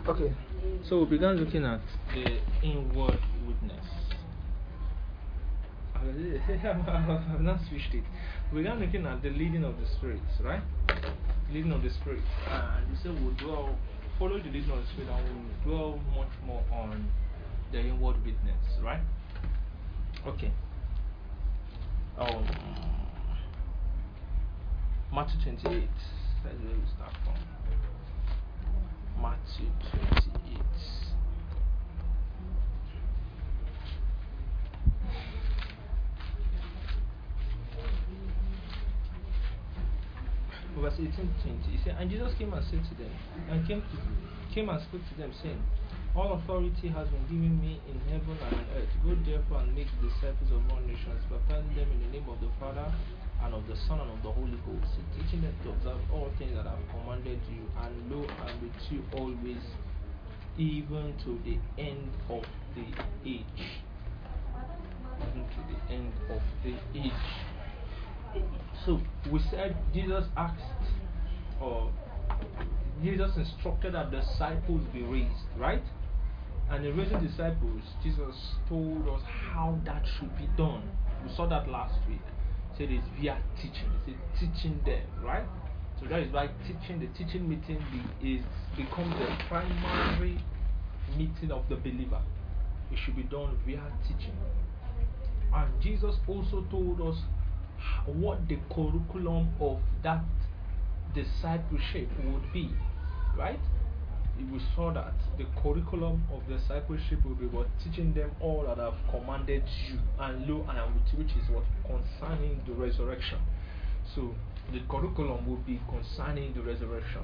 Okay. So we began looking at the inward witness. I've not switched it. We began looking at the leading of the spirits, right? Leading of the spirit. And we said we'll follow the leading of the spirit, and we'll dwell much more on the inward witness, right? Okay. Matthew 28. That's where we start from. Matthew 28. Verse 18 to 20. He said, and Jesus came and said to them, and came and spoke to them, saying, all authority has been given me in heaven and on earth. Go therefore and make disciples of all nations, baptizing them in the name of the Father and of the Son and of the Holy Ghost, teaching them to observe all things that I have commanded you. And lo, I am with you always, even to the end of the age. Even to the end of the age. So we said Jesus instructed that disciples be raised, right? And in raising disciples, Jesus told us how that should be done. We saw that last week. He said it's via teaching. He said teaching them, right? So that is why the teaching meeting becomes the primary meeting of the believer. It should be done via teaching. And Jesus also told us what the curriculum of that discipleship would be, right? We saw that the curriculum of discipleship will be what? Teaching them all that I've commanded you, and lo, I am with you, which is what? Concerning the resurrection. So the curriculum will be concerning the resurrection.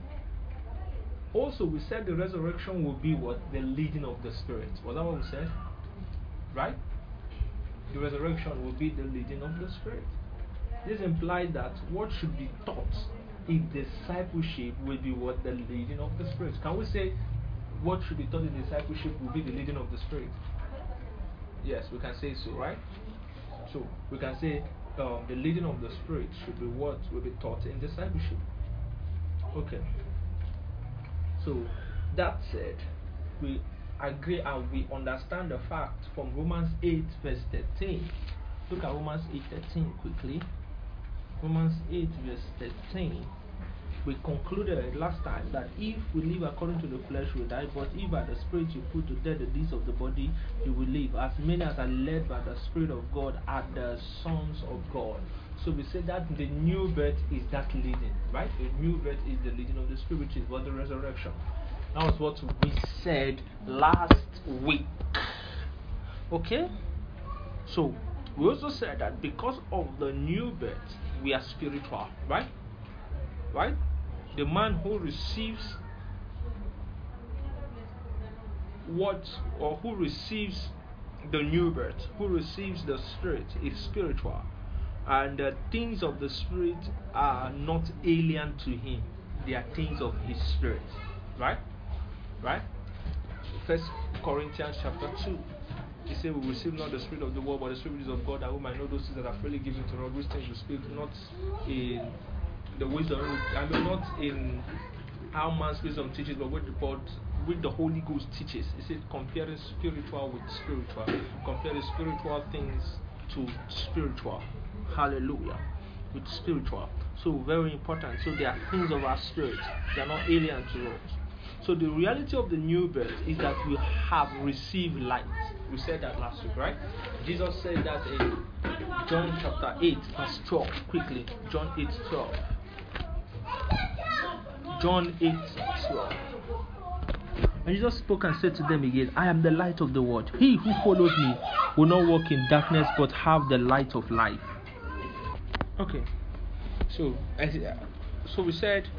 Also, we said the resurrection will be what? The leading of the Spirit. Was that what we said? Right? The resurrection will be the leading of the Spirit. This implies that what should be taught in discipleship will be what? The leading of the Spirit. Can we say what should be taught in discipleship will be the leading of the Spirit? Yes, we can say so, right? So we can say the leading of the Spirit should be what will be taught in discipleship. Okay. So that said, we agree and we understand the fact from Romans 8 verse 13. Look at Romans 8:13 quickly. Romans 8 verse 13. We concluded last time that if we live according to the flesh, we die, but if by the Spirit you put to death the deeds of the body, you will live. As many as are led by the Spirit of God are the sons of God. So we say that the new birth is that leading, right? The new birth is the leading of the Spirit, which is what? The resurrection. That was what we said last week. Okay? So we also said that because of the new birth, we are spiritual, right? Right? The man who receives who receives the new birth, who receives the Spirit, is spiritual. And the things of the Spirit are not alien to him. They are things of his Spirit. Right? Right? 1 Corinthians chapter 2. He said, we receive not the spirit of the world, but the Spirit is of God, that we might know those things that are freely given to us, which things we speak, not in the wisdom, not in how man's wisdom teaches, but with the Holy Ghost teaches. He said, comparing spiritual with spiritual, comparing spiritual things to spiritual. Hallelujah. With spiritual. So very important. So they are things of our spirit. They are not alien to us. So the reality of the new birth is that we have received light. We said that last week, right? Jesus said that in John chapter 8, verse 12. Quickly, John 8:12. John 8:12. And Jesus spoke and said to them again, I am the light of the world. He who follows me will not walk in darkness, but have the light of life. Okay. So we said,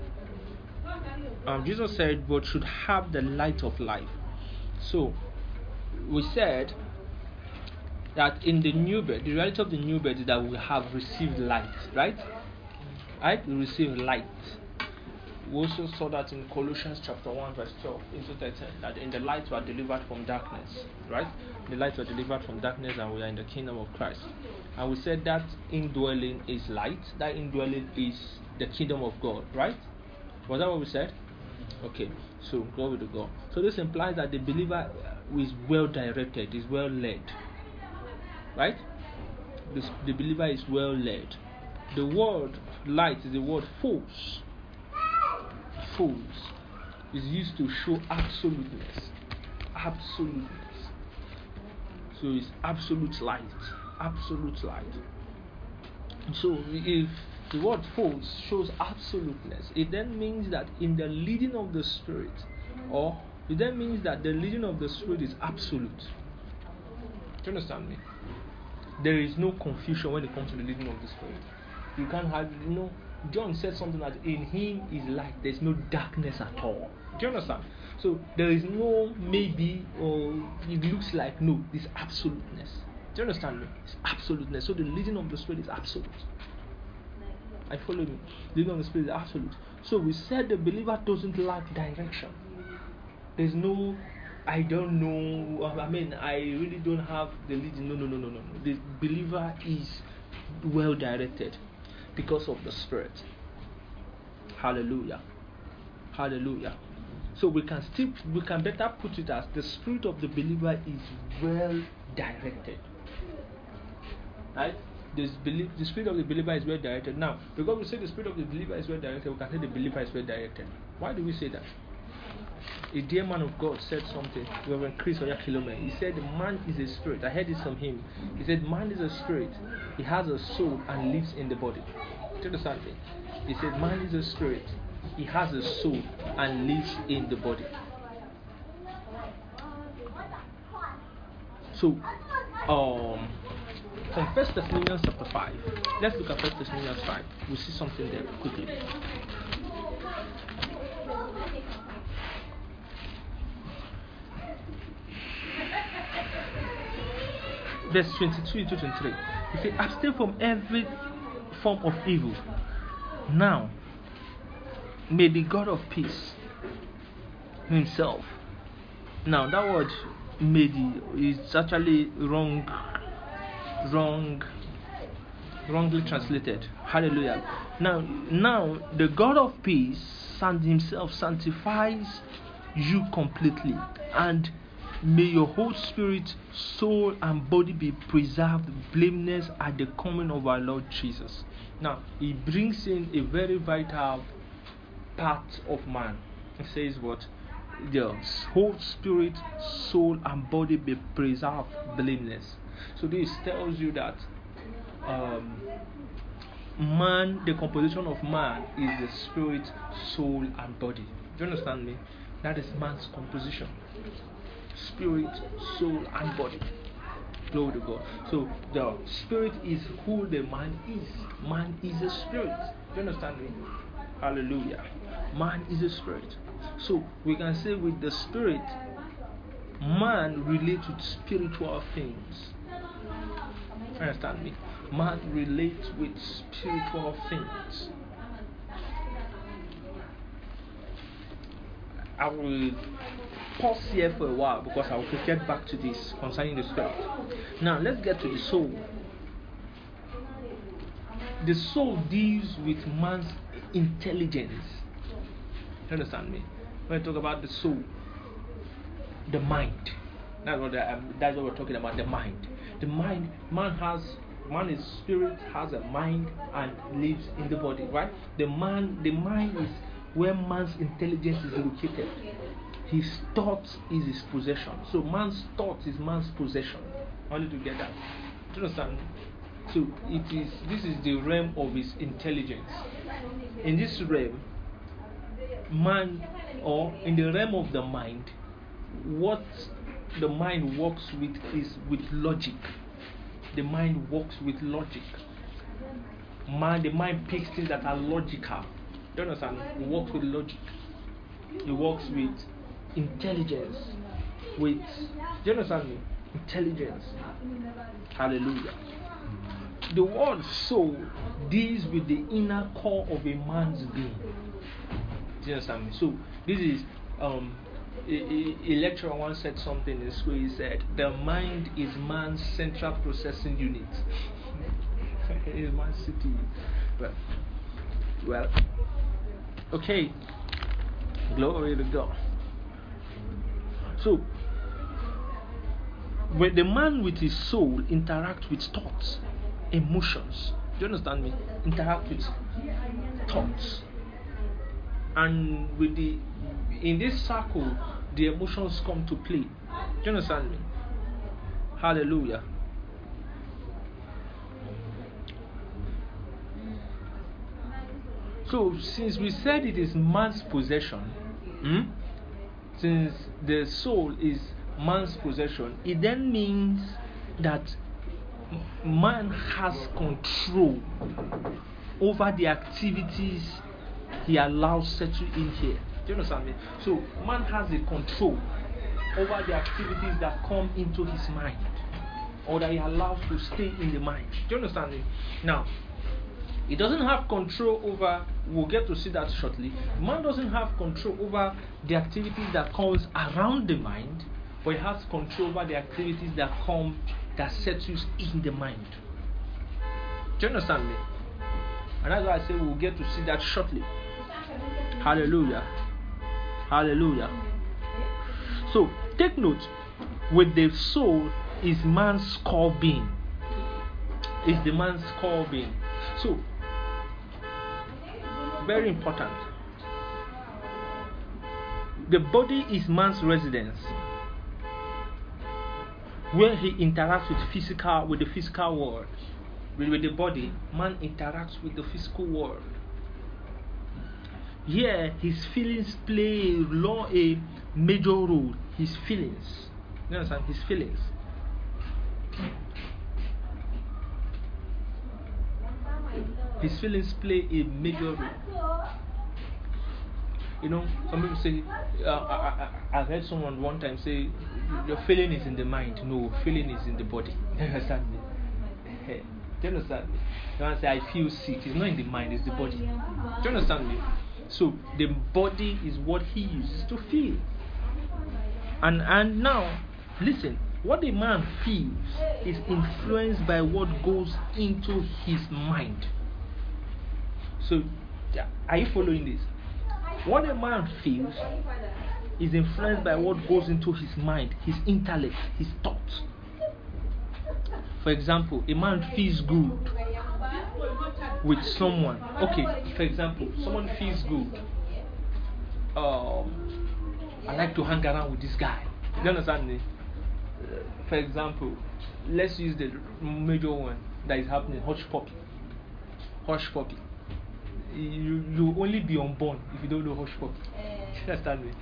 Jesus said, but should have the light of life. So we said that in the new birth, the reality of the new birth is that we have received light, right? Right? We receive light. We also saw that in Colossians chapter 1 verse 12 into 13, that in the light we are delivered from darkness, right? The light we are delivered from darkness and we are in the kingdom of Christ. And we said that indwelling is light, that indwelling is the kingdom of God, right? Was that what we said? Okay. So glory to God. So this implies that the believer is well directed, is well led. Right? The believer is well led. The word light is the word fos. Fos is used to show absoluteness. Absoluteness. So it's absolute light. Absolute light. So if the word fos shows absoluteness, it then means that in the leading of the Spirit, or it then means that the leading of the Spirit is absolute. Do you understand me? There is no confusion when it comes to the leading of the Spirit. You can't have, John said something that in him is light, there's no darkness at all. Do you understand? So there is no maybe, or it looks like, no, it's absoluteness. Do you understand me? It's absoluteness. So the leading of the Spirit is absolute. I follow me. The leading of the Spirit is absolute. So we said the believer doesn't lack direction. There's no, I don't know, I really don't have the leading. No. The believer is well directed because of the Spirit. Hallelujah. Hallelujah. So we can better put it as the spirit of the believer is well directed. Right? The spirit of the believer is well directed. Now, because we say the spirit of the believer is well directed, we can say the believer is well directed. Why do we say that? A dear man of God said something. Reverend Chris Oyakilome. He said, "Man is a spirit." I heard this from him. He said, "Man is a spirit. He has a soul and lives in the body." Do you understand me? He said, "Man is a spirit. He has a soul and lives in the body." So, from 1 Thessalonians chapter 5, let's look at 1 Thessalonians 5. We'll see something there quickly. Verse 22 to 23. He said, "Abstain from every form of evil. Now, may the God of peace himself." Now, that word "may" is actually wrongly translated. Hallelujah. Now the God of peace himself sanctifies you completely, and may your whole spirit, soul, and body be preserved blameless at the coming of our Lord Jesus. Now, he brings in a very vital part of man. He says what? The whole spirit, soul, and body be preserved blameless. So this tells you that man, the composition of man is the spirit, soul, and body. Do you understand me? That is man's composition. Spirit, soul, and body. Glory to God. So the spirit is who the man is. Man is a spirit. Do you understand me? Hallelujah. Man is a spirit. So we can say with the spirit, man relates with spiritual things. Understand me? Man relates with spiritual things. I will pause here for a while because I will get back to this concerning the spirit. Now let's get to the soul. The soul deals with man's intelligence. You understand me? When I talk about the soul, the mind. That's what we're talking about. The mind. The mind. Man is spirit, has a mind, and lives in the body. Right? The mind is where man's intelligence is located. His thought is his possession. So man's thought is man's possession. Only to get that. Do you understand? So this is the realm of his intelligence. In this realm, man, or in the realm of the mind, what the mind works with is with logic. The mind works with logic. The mind picks things that are logical. Do you understand? It works with logic. It works with intelligence. Do you understand me? Intelligence. Hallelujah. The word soul deals with the inner core of a man's being. Do you understand me? So this is a lecturer once said something in school. He said the mind is man's central processing unit. It's man's CPU. Well, okay. Glory to God. So when the man with his soul interacts with thoughts, emotions, do you understand me? Interact with thoughts, and in this circle, the emotions come to play. Do you understand me? Hallelujah. So since we said it is man's possession, since the soul is man's possession, it then means that man has control over the activities he allows settle in here. Do you understand me? So man has the control over the activities that come into his mind, or that he allows to stay in the mind. Do you understand me? Now, he doesn't have control over, we'll get to see that shortly. Man doesn't have control over the activities that comes around the mind, but he has control over the activities that settles in the mind. Do you understand me? And that's why I say we'll get to see that shortly. Hallelujah. Hallelujah. So take note, with the soul is man's core being. Is the man's core being. So very important. The body is man's residence, where he interacts with the physical world. With the body, man interacts with the physical world. Here, his feelings play a major role. His feelings. You understand? His feelings. His feelings play a major role. You know, some people say, I've heard someone one time say, your feeling is in the mind. No, feeling is in the body. You understand me? Do you understand me? You want to say, I feel sick. It's not in the mind, it's the body. Do you understand me? So, the body is what he uses to feel. And now, listen, what a man feels is influenced by what goes into his mind. So, are you following this? What a man feels is influenced by what goes into his mind, his intellect, his thoughts. For example, a man feels good with someone. Okay, for example, someone feels good. I like to hang around with this guy. You understand me? For example, let's use the major one that is happening, hush puppy. Hush puppy. You only be unborn if you don't know hush puppy. You understand me?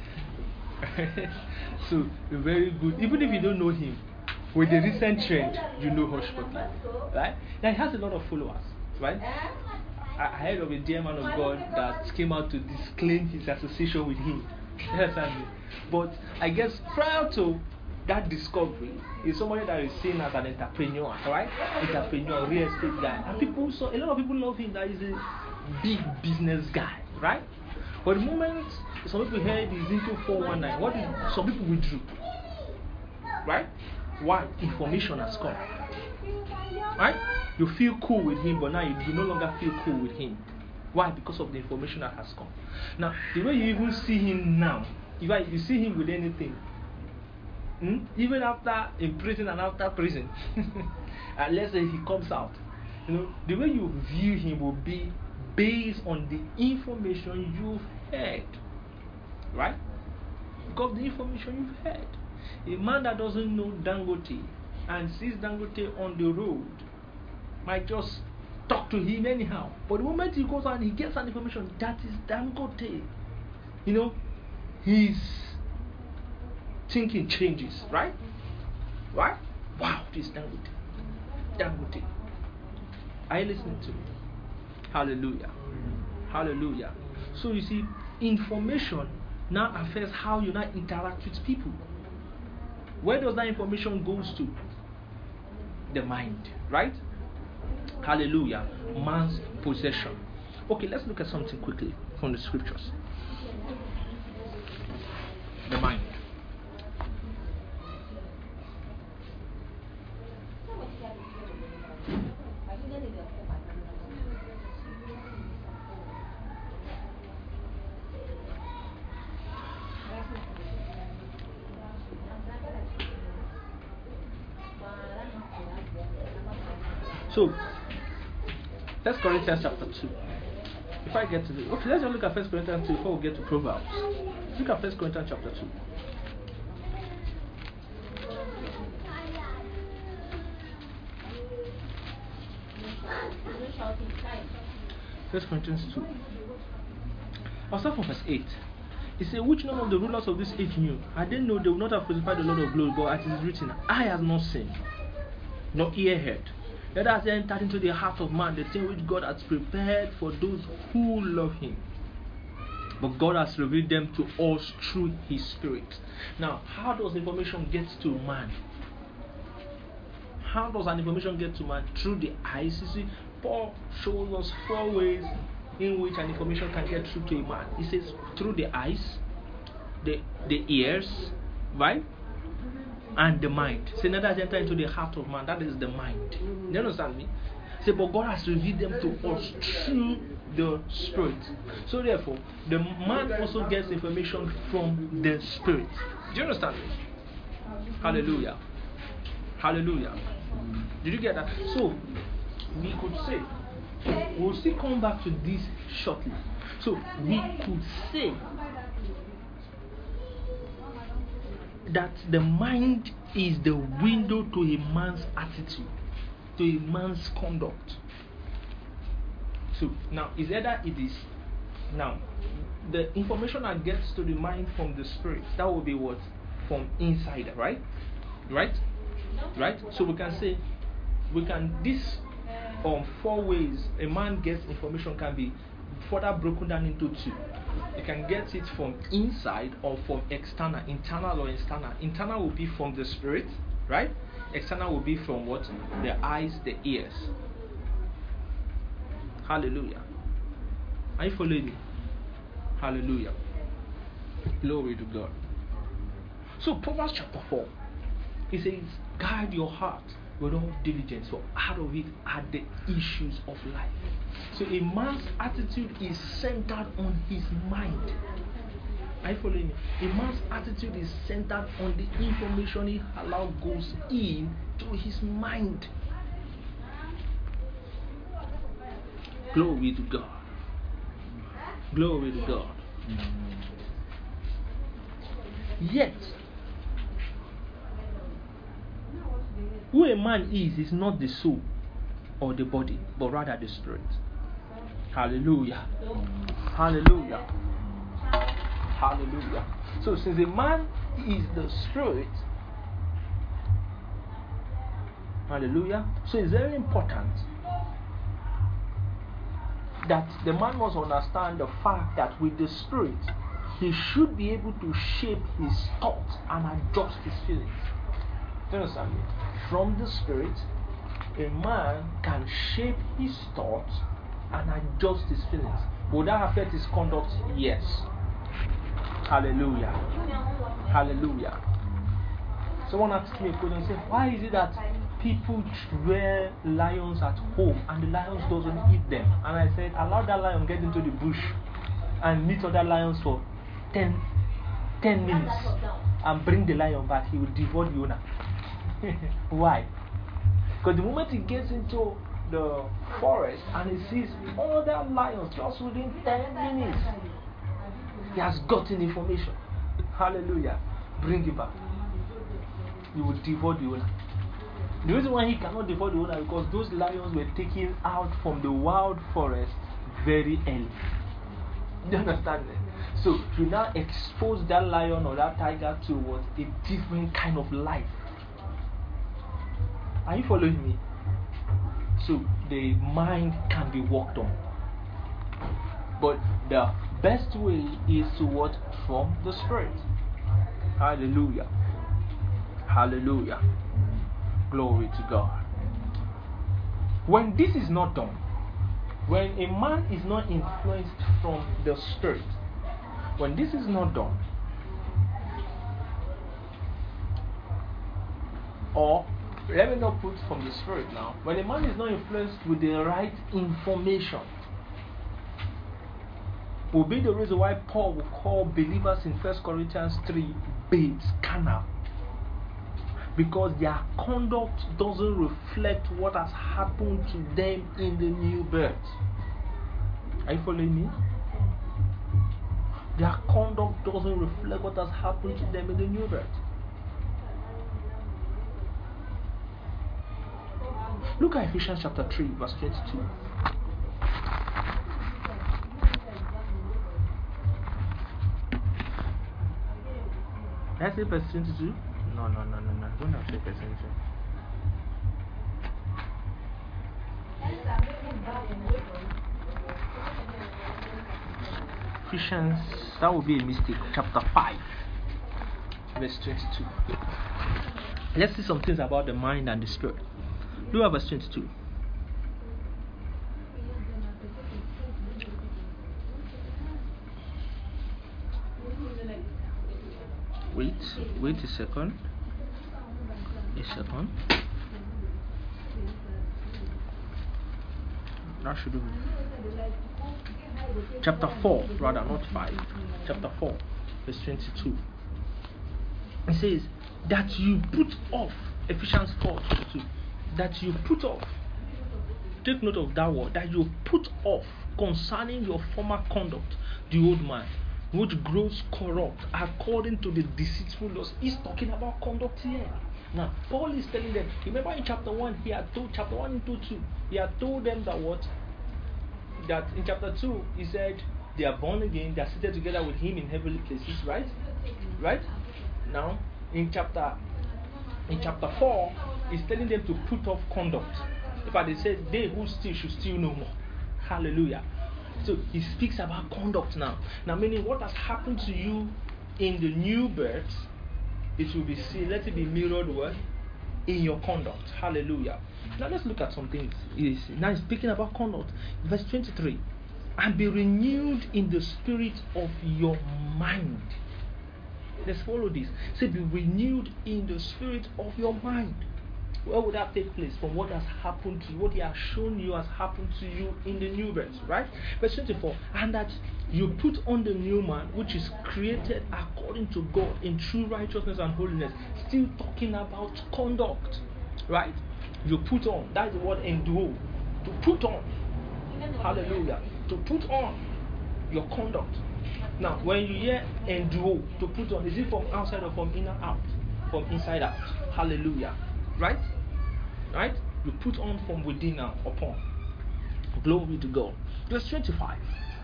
So very good. Even if you don't know him, with the recent trend, you know hush puppy, right? Now he has a lot of followers, right? I heard of a dear man of God that came out to disclaim his association with him. You understand me? But I guess prior to that discovery, is somebody that is seen as an entrepreneur, right? Entrepreneur, real estate guy, and a lot of people love him. That is a big business guy, right? But the moment some people heard he's into 419, some people withdrew, right? Why? Information has come, right? You feel cool with him, but now you no longer feel cool with him. Why? Because of the information that has come. Now, the way you even see him now, if you see him with anything, even after in prison and after prison, and let's say he comes out, the way you view him will be based on the information you've heard, right? Because the information you've heard. A man that doesn't know Dangote and sees Dangote on the road might just talk to him anyhow. But the moment he goes out and he gets an information that is Dangote, his thinking changes, right? Right? Wow, this Dangote. Dangote. Are you listening to me? Hallelujah. Hallelujah. So you see, information now affects how you now interact with people. Where does that information goes to? The mind, right? Hallelujah. Man's possession. Okay, let's look at something quickly from the scriptures. The mind. So, 1 Corinthians chapter 2. If I get to the okay, let's just look at 1 Corinthians 2 before we get to Proverbs. Look at 1 Corinthians chapter 2. 1 Corinthians 2. I'll start from verse 8. He said, which none of the rulers of this age knew. Had they known, they would not have crucified the Lord of glory. But as it is written, eye has not seen, nor ear heard, neither has entered into the heart of man the thing which God has prepared for those who love him. But God has revealed them to us through his Spirit. Now, how does information get to man? How does an information get to man? Through the eyes. You see, Paul shows us 4 ways in which an information can get through to a man. He says through the eyes, the ears, right? And the mind. Say neither has entered into the heart of man. That is the mind. You understand me? Say, but God has revealed them to us through the Spirit. So therefore, the man also gets information from the Spirit. Do you understand me? Hallelujah. Hallelujah. Did you get that? So we could say, we'll still come back to this shortly. So we could say that the mind is the window to a man's attitude, to a man's conduct. So now, is either it is now the information that gets to the mind from the Spirit, that will be what? From inside, right? Right? So we can say, this 4 ways a man gets information can be further broken down into 2. You can get it from inside or from external, internal or external. Internal will be from the Spirit, right? External will be from what? The eyes, the ears. Hallelujah. Are you following me? Hallelujah. Glory to God. So Proverbs chapter 4, it says, guard your heart with all diligence, for out of it are the issues of life. So a man's attitude is centered on his mind. Are you following me? A man's attitude is centered on the information he allows goes in to his mind. Glory to God. Glory to God. Yet, who a man is not the soul or the body, but rather the Spirit. Hallelujah. Hallelujah. Hallelujah. So since a man is the Spirit, hallelujah, so it's very important that the man must understand the fact that with the Spirit, he should be able to shape his thoughts and adjust his feelings. Do you understand me? From the Spirit, a man can shape his thoughts and adjust his feelings. Would that affect his conduct? Yes. Hallelujah. Hallelujah. Someone asked me a question and said, why is it that people rear lions at home and the lions doesn't eat them? And I said, allow that lion get into the bush and meet other lions for 10 minutes and bring the lion back. He will devour the owner. Why? Because the moment he gets into the forest and he sees other lions just within 10 minutes, he has gotten information. Hallelujah. Bring him back. He will devour the owner. The reason why he cannot devour the owner is because those lions were taken out from the wild forest very early. Do you understand that? So you now expose that lion or that tiger to what? A different kind of life. Are you following me? So the mind can be worked on. But the best way is to what? From the Spirit. Hallelujah. Hallelujah. Glory to God. When this is not done, when a man is not influenced from the Spirit, when this is not done, or let me not put from the Spirit now, when a man is not influenced with the right information, will be the reason why Paul will call believers in 1 Corinthians 3 babes carnal. because their conduct doesn't reflect what has happened to them in the new birth. Are you following me? Their conduct doesn't reflect what has happened to them in the new birth. Look at Ephesians chapter 3, verse 22. Did I say verse 22? No. Don't have to say verse 22. Ephesians, that would be a mistake. Chapter 5, verse 22. Let's see some things about the mind and the spirit. Look at verse 22. Wait a second. That should do. Chapter 4, rather, not 5. Chapter 4, verse 22. It says that you put off, Ephesians 4:22. That you put off. Take note of that word. That you put off concerning your former conduct, the old man, which grows corrupt according to the deceitful laws. He's talking about conduct here. Now, Paul is telling them, remember in chapter 1, he had told, chapter 1 into 2, he had told them that what? That in chapter 2, he said, they are born again, they are seated together with him in heavenly places, right? Right? Now, in chapter 4, he's telling them to put off conduct. In fact, he said, they who steal should steal no more. Hallelujah. So he speaks about conduct now. Now, meaning what has happened to you in the new birth, it will be seen, let it be mirrored what? In your conduct. Hallelujah. Now let's look at some things. Now he's speaking about conduct. Verse 23. And be renewed in the spirit of your mind. Let's follow this. Say, be renewed in the spirit of your mind. Where would that take place? From what has happened to you, what he has shown you has happened to you in the new birth, right? Verse 24. And that you put on the new man, which is created according to God in true righteousness and holiness. Still talking about conduct, right? You put on. That's the word enduo. To put on. Hallelujah. To put on your conduct. Now, when you hear enduo, to put on, is it from outside or from inner out? From inside out. Hallelujah. Right? Right? You put on from within now upon. Glory to God. Verse 25.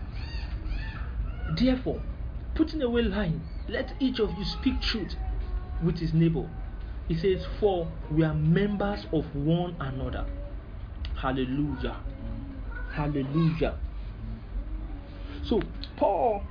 Therefore, putting away lying, let each of you speak truth with his neighbor. He says, for we are members of one another. Hallelujah. Hallelujah. So, Paul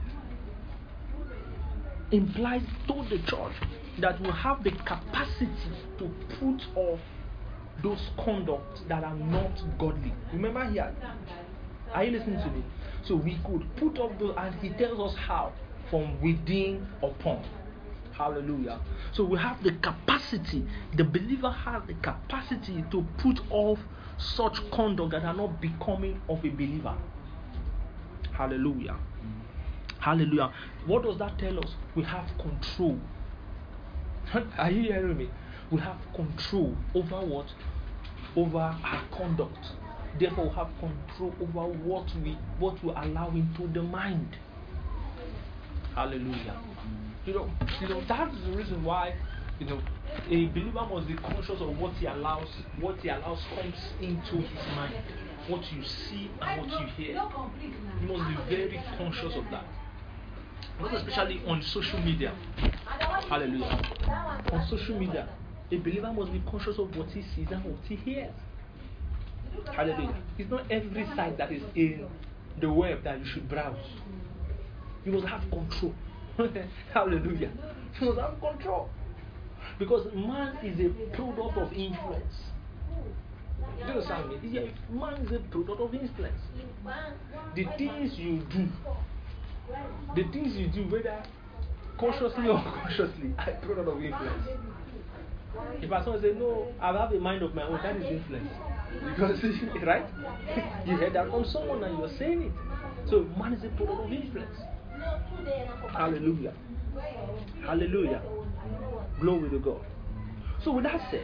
implies to the church that we have the capacity to put off those conducts that are not godly. Remember here, are you listening to me? So we could put off those, and he tells us how, from within upon. Hallelujah. So we have the capacity, the believer has the capacity to put off such conduct that are not becoming of a believer. Hallelujah. Hallelujah. What does that tell us? We have control. Are you hearing me? We have control over what? Over our conduct. Therefore, we have control over what we allow into the mind. Hallelujah. You know, that's the reason why, a believer must be conscious of what he allows comes into his mind. What you see and what you hear. You must be very conscious of that. Not especially on social media. Hallelujah. On social media, a believer must be conscious of what he sees and what he hears. Hallelujah. It's not every site that is in the web that you should browse. You must have control. Hallelujah. You must have control. Because man is a product of influence. Do you understand me? Yeah, man is a product of influence. The things you do, whether consciously or unconsciously, are a product of influence. If I say, no, I have a mind of my own, that is influence. Because, right? You heard that from someone and you're saying it. So, man is a product of influence. Hallelujah. Hallelujah. Glory to God. So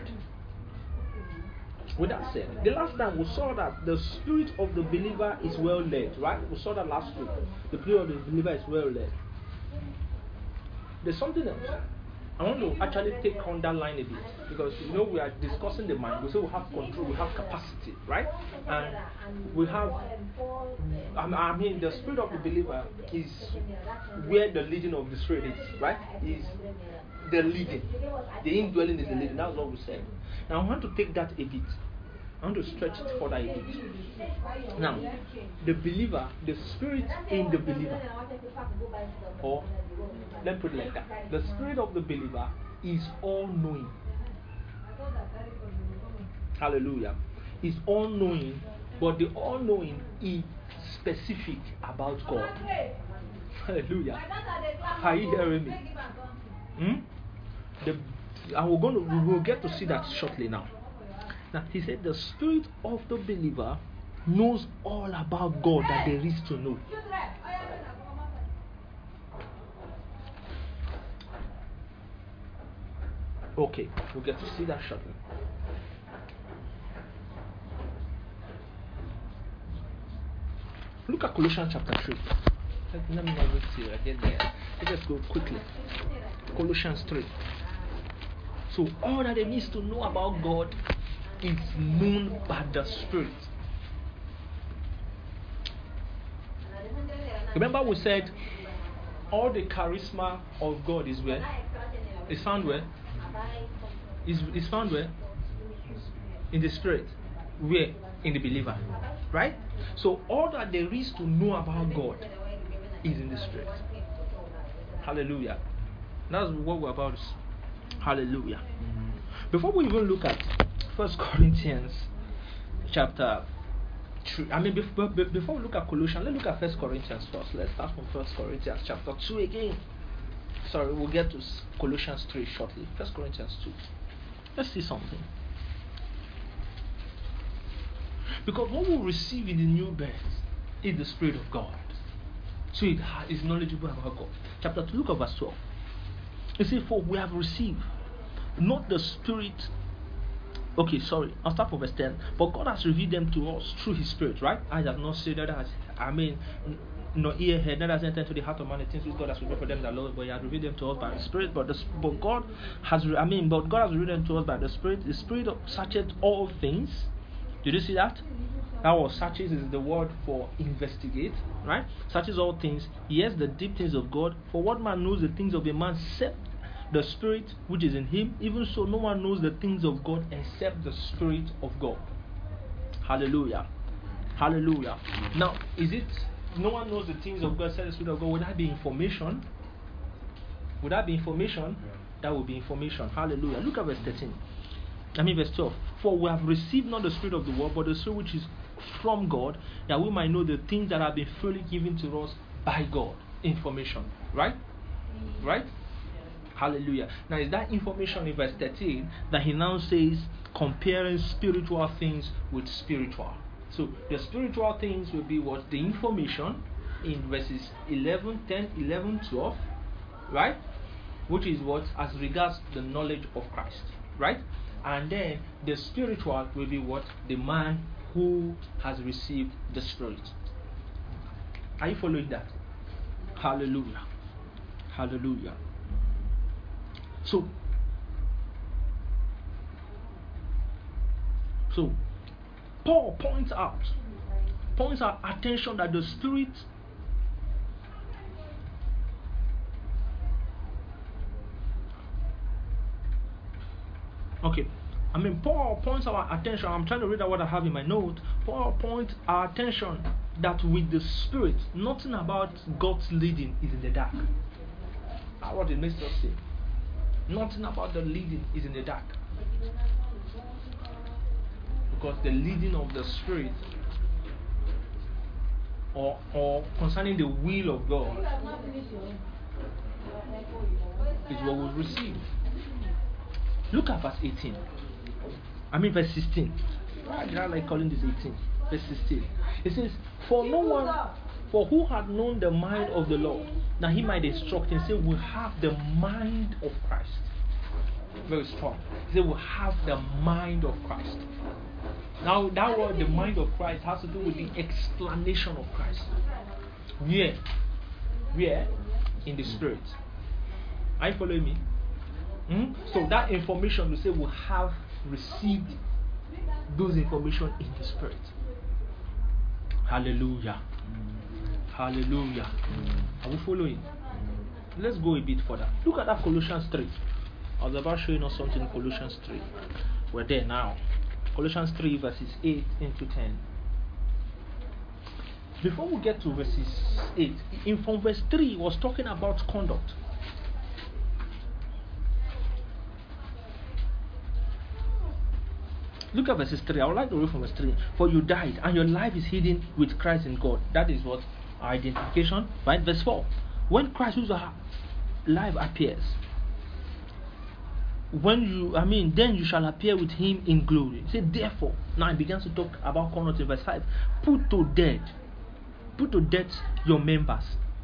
with that said, the last time we saw that the spirit of the believer is well led, right? We saw that last week. The spirit of the believer is well led. There's something else. I want to actually take on that line a bit, because we are discussing the mind. We say we have control, we have capacity, right? And we have, the spirit of the believer is where the leading of the spirit is, right? Is the leading. The indwelling is the leading. That's what we said. Now I want to take that a bit. I want to stretch it further a bit. Now, the believer, the spirit in the believer, or let me put it like that. The spirit of the believer is all-knowing. Hallelujah. Is all-knowing, but the all-knowing is specific about God. Hallelujah. Are you hearing me? We will get to see that shortly now. Now, he said the spirit of the believer knows all about God that there is to know. Okay, we'll get to see that shortly. Look at Colossians chapter 3. Let me not see it. I get there. Let's go quickly. Colossians 3. So all that there needs to know about God is known by the Spirit. Remember we said all the charisma of God is where? Is found where? Is found where? In the Spirit. Where? In the believer. Right? So all that there is to know about God is in the Spirit. Hallelujah. That's what we're about. Hallelujah. Before we even look at 1 Corinthians chapter 3, before we look at Colossians, let's look at 1 Corinthians first. Let's start from 1 Corinthians chapter 2 again. Sorry, we'll get to Colossians 3 shortly. 1 Corinthians 2. Let's see something. Because what we receive in the new birth is the Spirit of God. So it is knowledgeable about God. Chapter 2, look at verse 12. It says, for we have received not the Spirit. Okay, sorry, I'll start from verse 10. But God has revealed them to us through His Spirit, right? I have not said that no ear heard, neither has entered into the heart of man the things which God has revealed for them that love, but He has revealed them to us by the Spirit. But God has revealed them to us by the Spirit. The Spirit searcheth all things. Did you see that? That was searches is the word for investigate, right? Searches all things. Yes, the deep things of God. For what man knows the things of a man except the Spirit which is in him? Even so, no one knows the things of God except the Spirit of God. Hallelujah. Hallelujah. Now, is it no one knows the things of God except the Spirit of God? Would that be information? Would that be information? That would be information. Hallelujah. Look at verse 13. Verse 12. For we have received not the Spirit of the world, but the Spirit which is from God, that we might know the things that have been freely given to us by God. Information. Right? Right? Hallelujah. Now is that information in verse 13 that he now says comparing spiritual things with spiritual. So the spiritual things will be what? The information in verses 11, 10, 11, 12. Right? Which is what? As regards the knowledge of Christ. Right? And then the spiritual will be what? The man who has received the Spirit. Are you following that? Hallelujah. Hallelujah. So Paul points our attention that the Spirit Paul points our attention. I'm trying to read out what I have in my note. Paul points our attention that with the Spirit, nothing about God's leading is in the dark. That's what it makes us say. Nothing about the leading is in the dark. Because the leading of the Spirit or concerning the will of God is what we receive. Look at verse 18. Verse 16. Why did I like calling this 18? Verse 16. It says, for who had known the mind of the Lord, that he might instruct and say, we have the mind of Christ. Very strong. He said, we have the mind of Christ. Now, that word, the mind of Christ, has to do with the explanation of Christ. Where? In the Spirit. Are you following me? So that information, we say, we have received those information in the Spirit. Hallelujah. Hallelujah. Are we following? Let's go a bit further. Look at that Colossians 3. I was about showing us something in Colossians 3. We're there now. Colossians 3 verses 8 into 10. Before we get to verses 8, from verse 3 was talking about conduct. Look at verses 3. I would like to read from verse 3. For you died, and your life is hidden with Christ in God. That is what? Our identification. Right? Verse 4. When Christ, whose life appears, then you shall appear with him in glory. He said, therefore, now he begins to talk about conduct in verse 5. Put to death your members.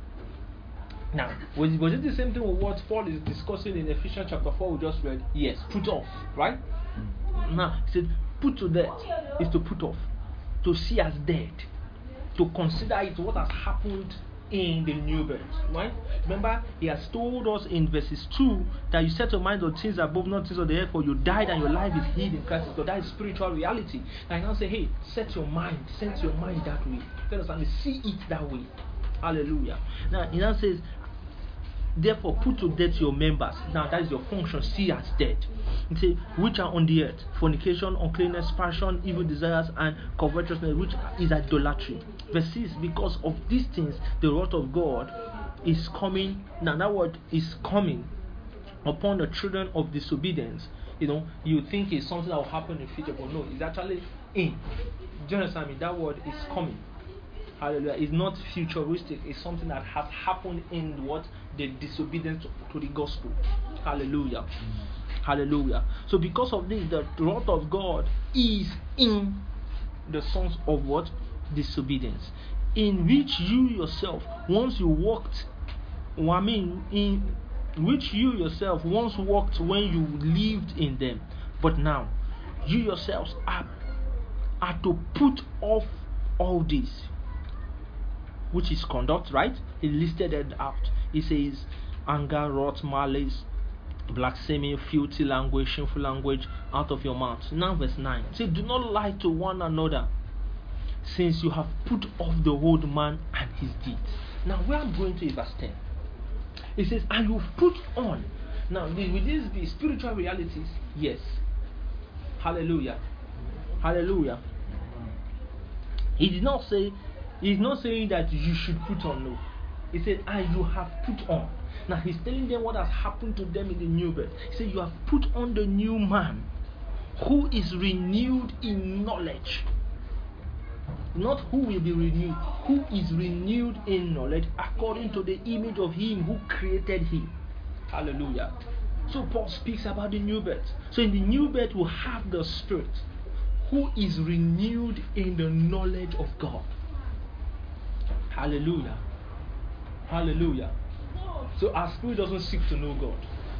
Now, was it the same thing with what Paul is discussing in Ephesians chapter 4 we just read? Yes, put off, right? Now, he said, put to death is to put off, to see as dead, to consider it what has happened in the new birth, right? Remember, he has told us in verses 2 that you set your mind on things above, not things on the earth, for you died and your life is hid in Christ. So that is spiritual reality. And I now say, hey, set your mind that way. Understand? See it that way. Hallelujah. Now, he now says, therefore, put to death your members. Now, that is your function. See as dead. It says, which are on the earth: fornication, uncleanness, passion, evil desires, and covetousness, which is idolatry. Verse 6, because of these things, the wrath of God is coming. Now, that word is coming upon the children of disobedience. You think it's something that will happen in the future, but no, it's actually in. Do you understand me? That word is coming. Hallelujah. It's not futuristic. It's something that has happened in what? The disobedience to the gospel. Hallelujah. Hallelujah. So because of this, the wrath of God is in the sons of what? Disobedience. In which you yourself, once you walked, in which you yourself once walked when you lived in them. But now, you yourselves are to put off all this, which is conduct, right? He listed it out. He says, anger, wrath, malice, blasphemy, filthy language, shameful language out of your mouth. Now verse 9. Say, do not lie to one another, since you have put off the old man and his deeds. Now where I'm going to is verse 10. It says, and you've put on. Now will these be spiritual realities? Yes. Hallelujah. Hallelujah. He's not saying that you should put on. No. He said, and you have put on. Now he's telling them what has happened to them in the new birth. He said, you have put on the new man, who is renewed in knowledge. Not who will be renewed, who is renewed in knowledge according to the image of him who created him. Hallelujah. So Paul speaks about the new birth. So in the new birth we have the Spirit, who is renewed in the knowledge of God. Hallelujah. Hallelujah. So our spirit doesn't seek to know God.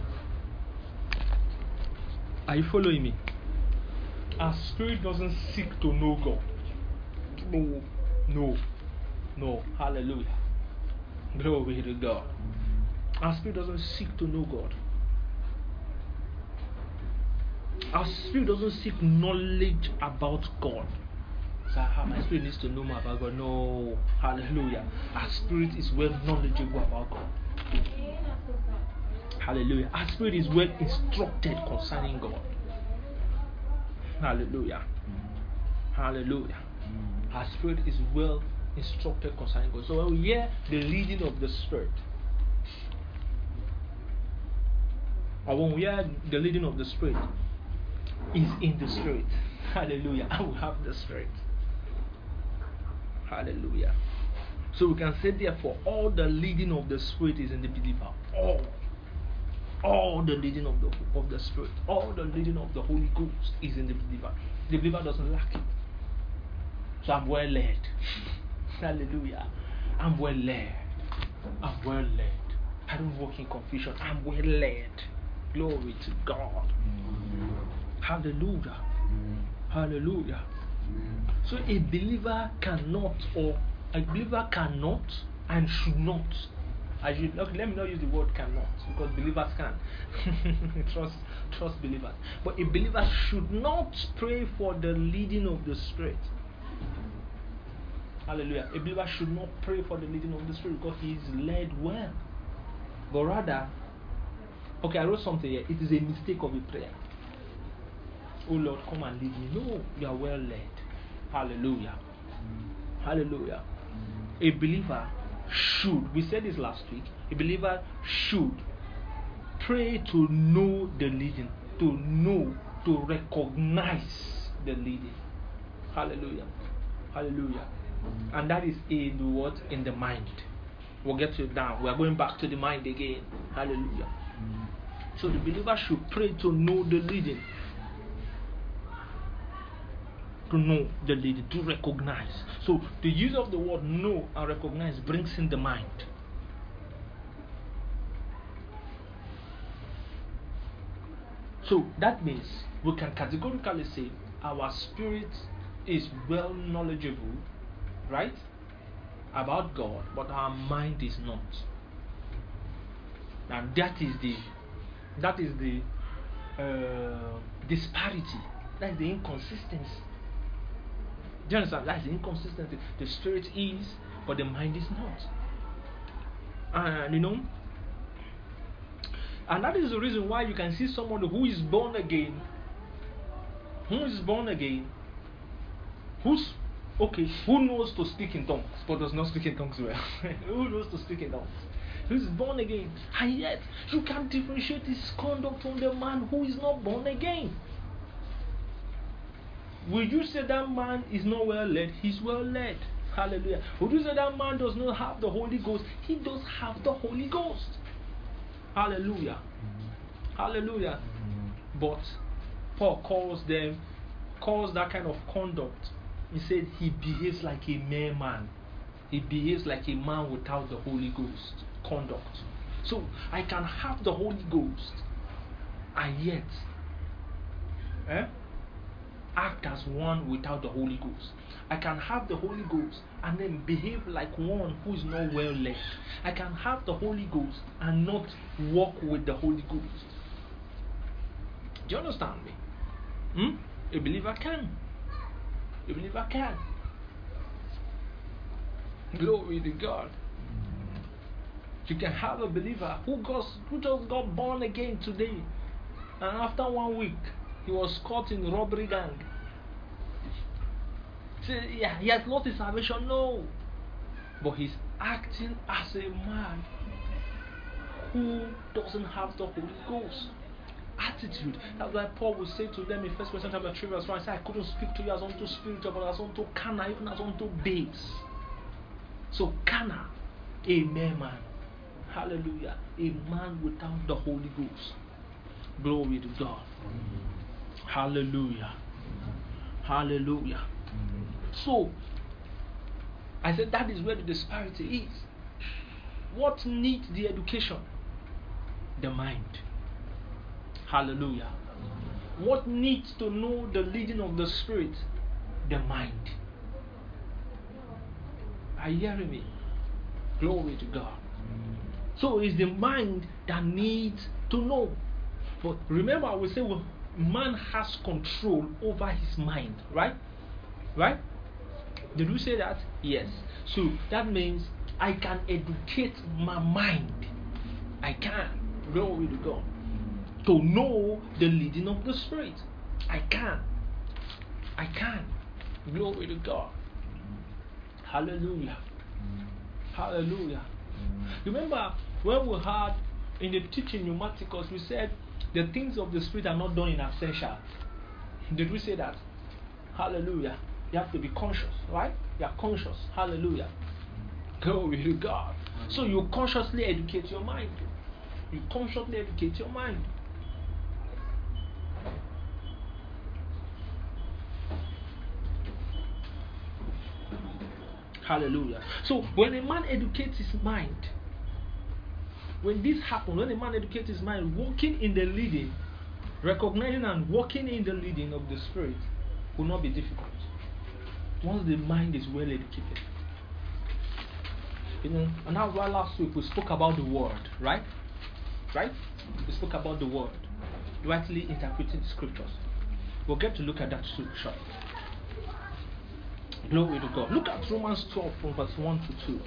Are you following me? Our spirit doesn't seek to know God. No. Hallelujah. Glory to God. Our spirit doesn't seek to know God. Our spirit doesn't seek knowledge about God. So my spirit needs to know more about God. No. Hallelujah. Our spirit is well knowledgeable about God. Hallelujah. Our spirit is well instructed concerning God. Hallelujah. Hallelujah. Our spirit is well instructed concerning God. So when we hear the leading of the Spirit, or when we hear the leading of the Spirit is in the Spirit, hallelujah, and we have the Spirit. Hallelujah. So we can say therefore all the leading of the Spirit is in the believer. All the leading of the Spirit, all the leading of the Holy Ghost is in the believer. The believer doesn't lack it. So I'm well led. Hallelujah. I'm well led. I don't walk in confusion. I'm well led. Glory to God. Hallelujah. Hallelujah. So a believer cannot and should not. Okay, let me not use the word cannot, because believers can. trust believers. But a believer should not pray for the leading of the Spirit. Hallelujah. A believer should not pray for the leading of the Spirit because he is led well. But rather, okay, I wrote something here. It is a mistake of a prayer. Oh Lord, come and lead me. No, you are well led. Hallelujah. Hallelujah. A believer should, we said this last week, a believer should pray to know the leading, to recognize the leading. Hallelujah. Hallelujah. And that is in what? In the mind. We'll get to it now. We are going back to the mind again. Hallelujah. So the believer should pray to know the leading. To know the leading, to recognize. So the use of the word know and recognize brings in the mind. So that means we can categorically say our spirit is well knowledgeable, right, about God, but our mind is not. Now that is the disparity. That is the inconsistency. Do you understand? That is the inconsistency. The spirit is, but the mind is not. And and that is the reason why you can see someone who is born again, who knows to speak in tongues, but does not speak in tongues well. Who knows to speak in tongues? Who is born again, and yet you can't differentiate his conduct from the man who is not born again. Would you say that man is not well led? He's well led. Hallelujah. Would you say that man does not have the Holy Ghost? He does have the Holy Ghost. Hallelujah. Hallelujah. But Paul calls that kind of conduct. He said he behaves like a mere man. He behaves like a man without the Holy Ghost conduct. So I can have the Holy Ghost and yet act as one without the Holy Ghost. I can have the Holy Ghost and then behave like one who is not well led. I can have the Holy Ghost and not walk with the Holy Ghost. Do you understand me? A believer can. A believer can. Glory to God. You can have a believer who just got born again today, and after 1 week he was caught in robbery gang. Say, yeah, he has lost his salvation. No, but he's acting as a man who doesn't have the Holy Ghost. Attitude. That's why Paul will say to them in 1 Corinthians chapter 3 verse 1, I said, I couldn't speak to you as unto spiritual, but as unto carnal, even as unto babes. So carnal, a mere man. Hallelujah. A man without the Holy Ghost. Glory to God. Hallelujah. Hallelujah. So, I said that is where the disparity is. What needs the education? The mind. Hallelujah. What needs to know the leading of the Spirit? The mind. Are you hearing me? Glory to God. So it's the mind that needs to know. But remember, we say man has control over his mind, right? Right? Did we say that? Yes. So that means I can educate my mind. I can. Glory to God. To know the leading of the Spirit. I can. Glory to God. Hallelujah. Hallelujah. Remember when we had in the teaching pneumaticals, we said the things of the Spirit are not done in absentia. Did we say that? Hallelujah. You have to be conscious, right? You are conscious. Hallelujah. Glory to God. So you consciously educate your mind. You consciously educate your mind. Hallelujah. So when a man educates his mind, When this happens, when a man educates his mind, walking in the leading, recognizing and walking in the leading of the Spirit will not be difficult. Once the mind is well educated. And that's why last week we spoke about the word, right? Right? We spoke about the word, rightly interpreting the scriptures. We'll get to look at that too shortly. Glory to God. Look at Romans 12 from verse 1 to 2.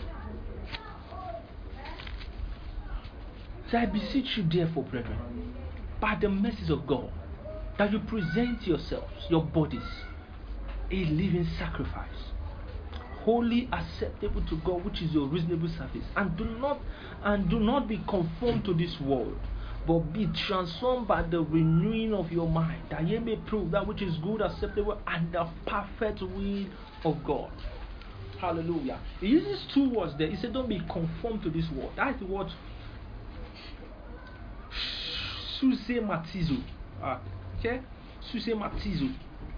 So I beseech you therefore, brethren, by the mercies of God, that you present yourselves, your bodies, a living sacrifice, wholly acceptable to God, which is your reasonable service. And do not be conformed to this world, but be transformed by the renewing of your mind, that ye may prove that which is good, acceptable, and the perfect will of God. Hallelujah. He uses two words there. He said, don't be conformed to this world. That's the word susematizo. Okay? Susematizo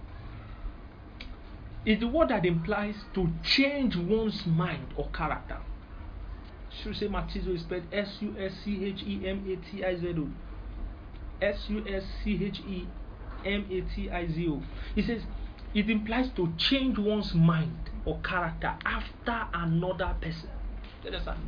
is the word that implies to change one's mind or character. Susematizo is spelled S-U-S-C-H-E-M-A-T-I-Z-O. S-U-S-C-H-E-M-A-T-I-Z-O. It says it implies to change one's mind or character after another person. You understand?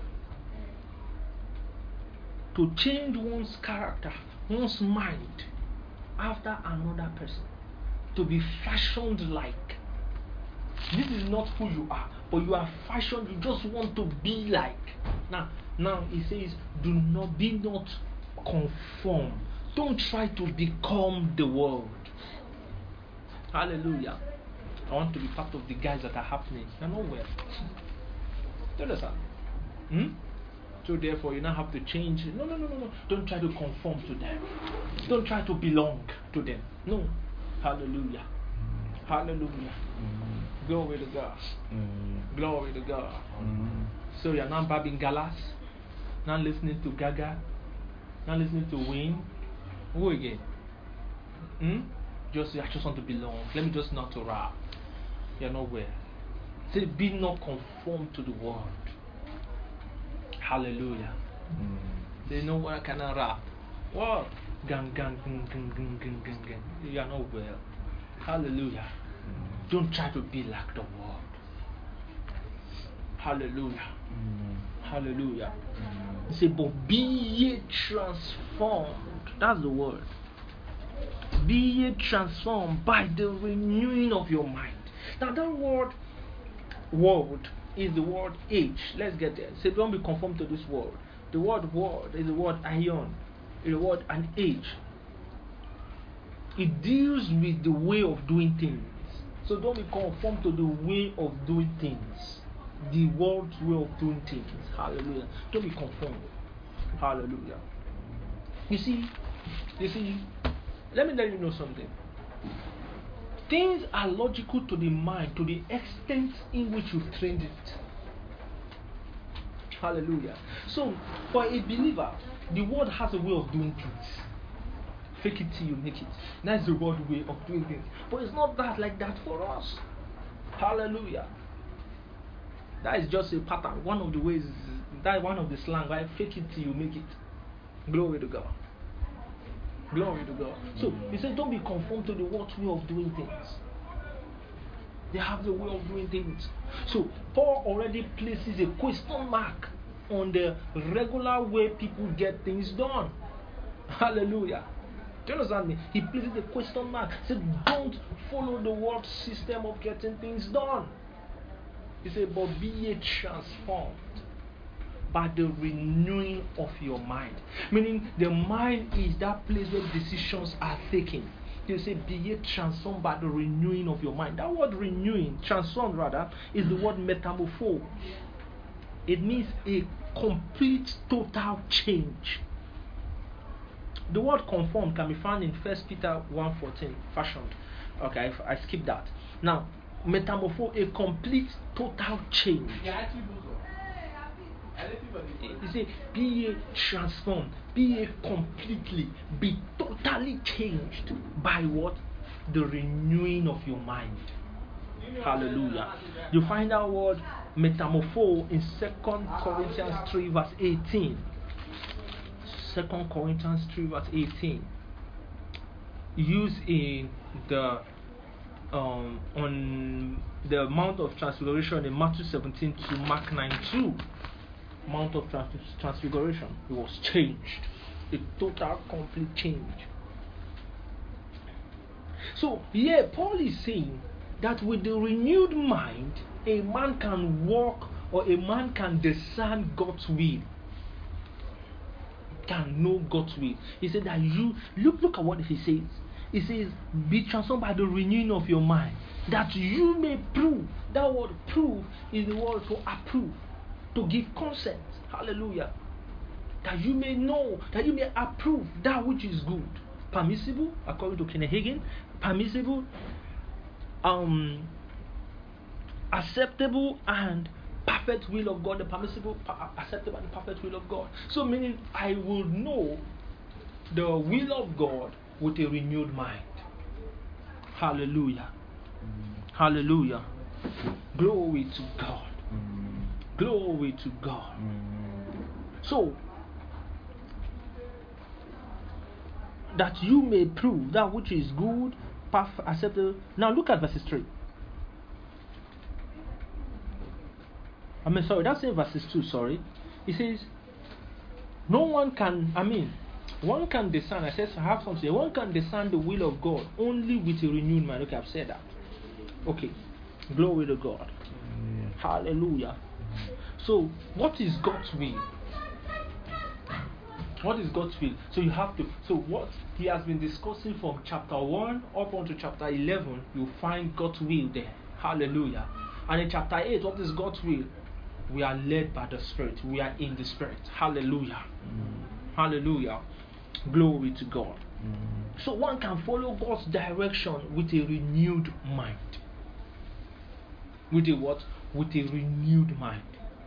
To change one's character, one's mind after another person. To be fashioned like. This is not who you are, but you are fashioned, you just want to be like. Now he says, do not be not conform. Don't try to become the world. Hallelujah. I want to be part of the guys that are happening. They're not well. Do you understand? So therefore you now have to change. No. Don't try to conform to them. Don't try to belong to them. No. Hallelujah. Hallelujah. Glory to God. Glory to God. So you're now babbing galas, now listening to Gaga, now listening to Wayne. Who again? I just want to belong. Let me just not to rap. You're nowhere. Say, be not conformed to the world. Hallelujah. Say, no, I cannot rap. What? Gang. You're nowhere. Hallelujah. Don't try to be like the world. Hallelujah. Hallelujah. Say, but be ye transformed. That's the word. Be ye transformed by the renewing of your mind. Now that word is the word age. Let's get there. Say, don't be conformed to this world. The word is the word ion. Is the word an age. It deals with the way of doing things. So don't be conformed to the way of doing things. The world's way of doing things. Hallelujah. Don't be conformed. Hallelujah. You see, let me let you know something. Things are logical to the mind to the extent in which you've trained it. Hallelujah. So, for a believer, the world has a way of doing things. Fake it till you make it. That's the world way of doing things. But it's not that like that for us. Hallelujah. That is just a pattern. One of the ways, that one of the slang, right? Fake it till you make it. Glory to God. Glory to God. So he said, don't be conformed to the world's way of doing things. They have the way of doing things. So Paul already places a question mark on the regular way people get things done. Hallelujah. Do you understand me? He places a question mark. He said, don't follow the world system of getting things done. He said, but be ye transformed by the renewing of your mind. Meaning the mind is that place where decisions are taken. He said, be ye transformed by the renewing of your mind. That word renewing, transformed rather, is the word metamorpho. It means a complete total change. The word conform can be found in 1 Peter 1:14, fashioned. Okay, I skipped that. Now, metamorpho, a complete total change. You say, be ye transformed, be ye completely, be totally changed by what? The renewing of your mind. Hallelujah. You find that word metamorpho in 2 Corinthians 3 verse 18. 2 Corinthians 3 verse 18, used in the on the Mount of Transfiguration in Matthew 17 to Mark 9:2. Mount of Transfiguration, it was changed, a total complete change. So here Paul is saying that with the renewed mind, a man can walk, or a man can discern God's will, can know God's will. He said that you look at what he says. He says, be transformed by the renewing of your mind, that you may prove. That word prove is the word to approve, to give consent. Hallelujah. That you may know, that you may approve that which is good, permissible, according to Kenneth Hagin, permissible, acceptable, and perfect will of God. The permissible, acceptable, and perfect will of God. So meaning, I will know the will of God with a renewed mind. Hallelujah. Hallelujah. Glory to God. Glory to God. So that you may prove that which is good, perfect, acceptable. Now look at verses 3. That's in verses 2, sorry. It says, no one can, one can discern, I have something here. One can discern the will of God only with a renewed mind. Okay, I've said that. Okay, glory to God. Hallelujah. So, what is God's will? What is God's will? So you have to, so what he has been discussing from chapter 1 up onto chapter 11, you find God's will there. Hallelujah. And in chapter 8, what is God's will? We are led by the Spirit. We are in the Spirit. Hallelujah. Hallelujah. Glory to God. So one can follow God's direction with a renewed mind. With a what? With a renewed mind.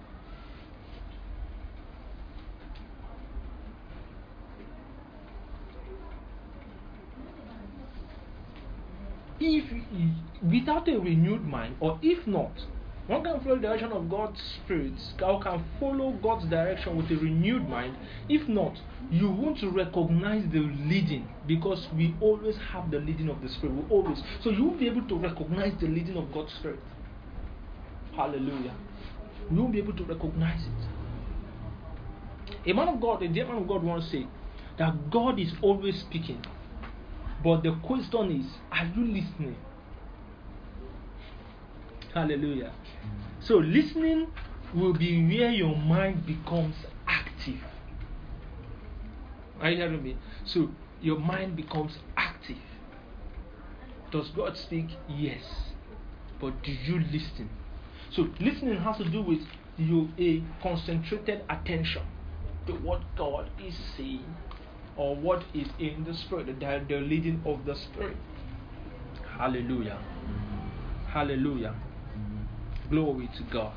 If without a renewed mind, or if not, one can follow the direction of God's Spirit, or can follow God's direction with a renewed mind. If not, you won't recognize the leading, because we always have the leading of the Spirit. We always. So you won't be able to recognize the leading of God's Spirit. Hallelujah. You won't be able to recognize it. A man of God, a dear man of God once said that God is always speaking. But the question is, are you listening? Hallelujah. So listening will be where your mind becomes active. Are you hearing me? So your mind becomes active. Does God speak? Yes. But do you listen? So listening has to do with a concentrated attention to what God is saying, or what is in the Spirit, the leading of the Spirit. Hallelujah. Hallelujah. Glory to God.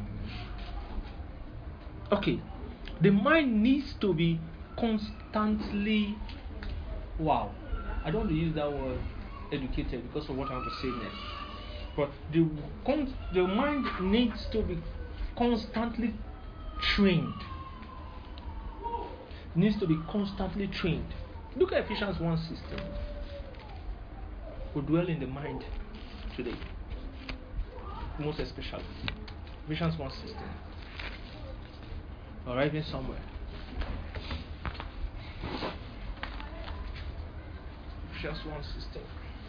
Okay. The mind needs to be constantly, I don't want to use that word educated because of what I want to say next. But the mind needs to be constantly trained. Needs to be constantly trained. Look at Ephesians 1:16. We dwell in the mind today, most especially Ephesians 1:16. Arriving somewhere. Ephesians 1:16.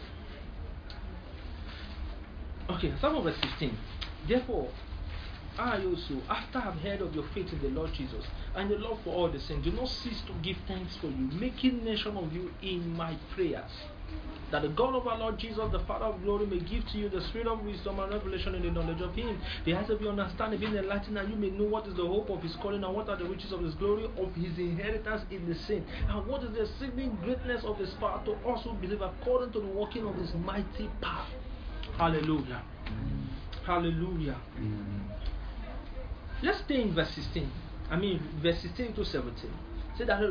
Okay, start from verse 16. Therefore, I also, after I have heard of your faith in the Lord Jesus and the love for all the saints, do not cease to give thanks for you, making mention of you in my prayers, that the God of our Lord Jesus, the Father of glory, may give to you the spirit of wisdom and revelation in the knowledge of Him, the eyes of your understanding being enlightened, and you may know what is the hope of His calling, and what are the riches of His glory, of His inheritance in the saints, and what is the exceeding greatness of His power to us who believe, according to the working of His mighty power. Hallelujah. Hallelujah. Let's stay in verse 16. Verse 16 to 17. Say that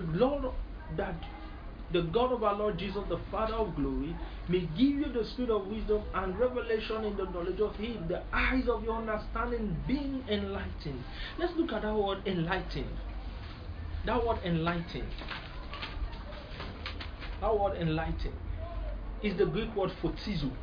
the God of our Lord Jesus, the Father of glory, may give you the spirit of wisdom and revelation in the knowledge of Him, the eyes of your understanding being enlightened. Let's look at that word enlightened. That word enlighten. That word enlighten is the Greek word photizo.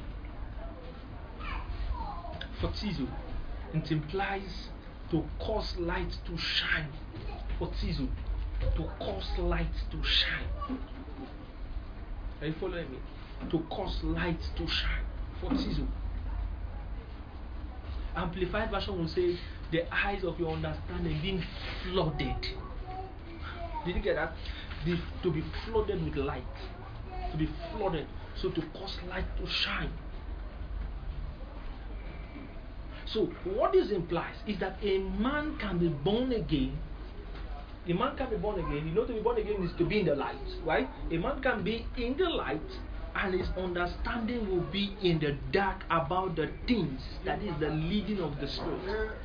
Photizo. It implies to cause light to shine. Photizo. To cause light to shine. Are you following me? To cause light to shine. Photizo. Amplified version will say the eyes of your understanding being flooded. Did you get that? To be flooded with light. To be flooded. So to cause light to shine. So what this implies is that a man can be born again. A man can be born again. You know, to be born again is to be in the light, right? A man can be in the light and his understanding will be in the dark about the things that is the leading of the Spirit.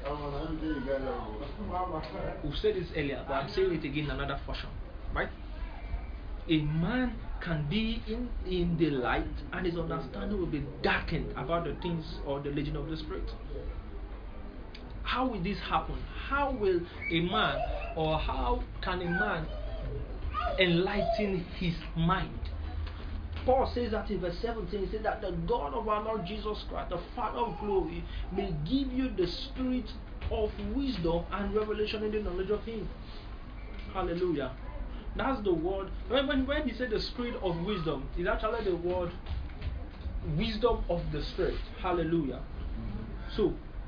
We've said this earlier, but I'm saying it again in another fashion, right? A man can be in the light and his understanding will be darkened about the things or the leading of the Spirit. How will this happen? How will a man, or how can a man enlighten his mind? Paul says that in verse 17, he says that the God of our Lord Jesus Christ, the Father of glory, may give you the spirit of wisdom and revelation in the knowledge of Him. Hallelujah. That's the word. When he said the spirit of wisdom, it's actually the word wisdom of the Spirit. Hallelujah. So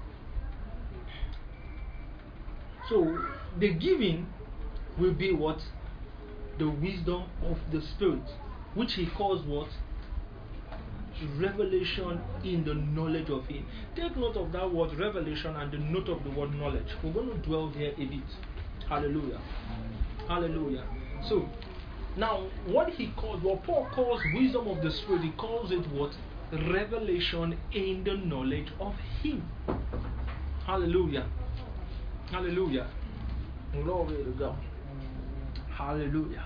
the giving will be what? The wisdom of the Spirit, which he calls what? Revelation in the knowledge of Him. Take note of that word revelation and the note of the word knowledge. We're going to dwell here a bit. Hallelujah. Hallelujah. So now what Paul calls wisdom of the Spirit, he calls it what? Revelation in the knowledge of Him. Hallelujah. Hallelujah. Glory to God. Hallelujah.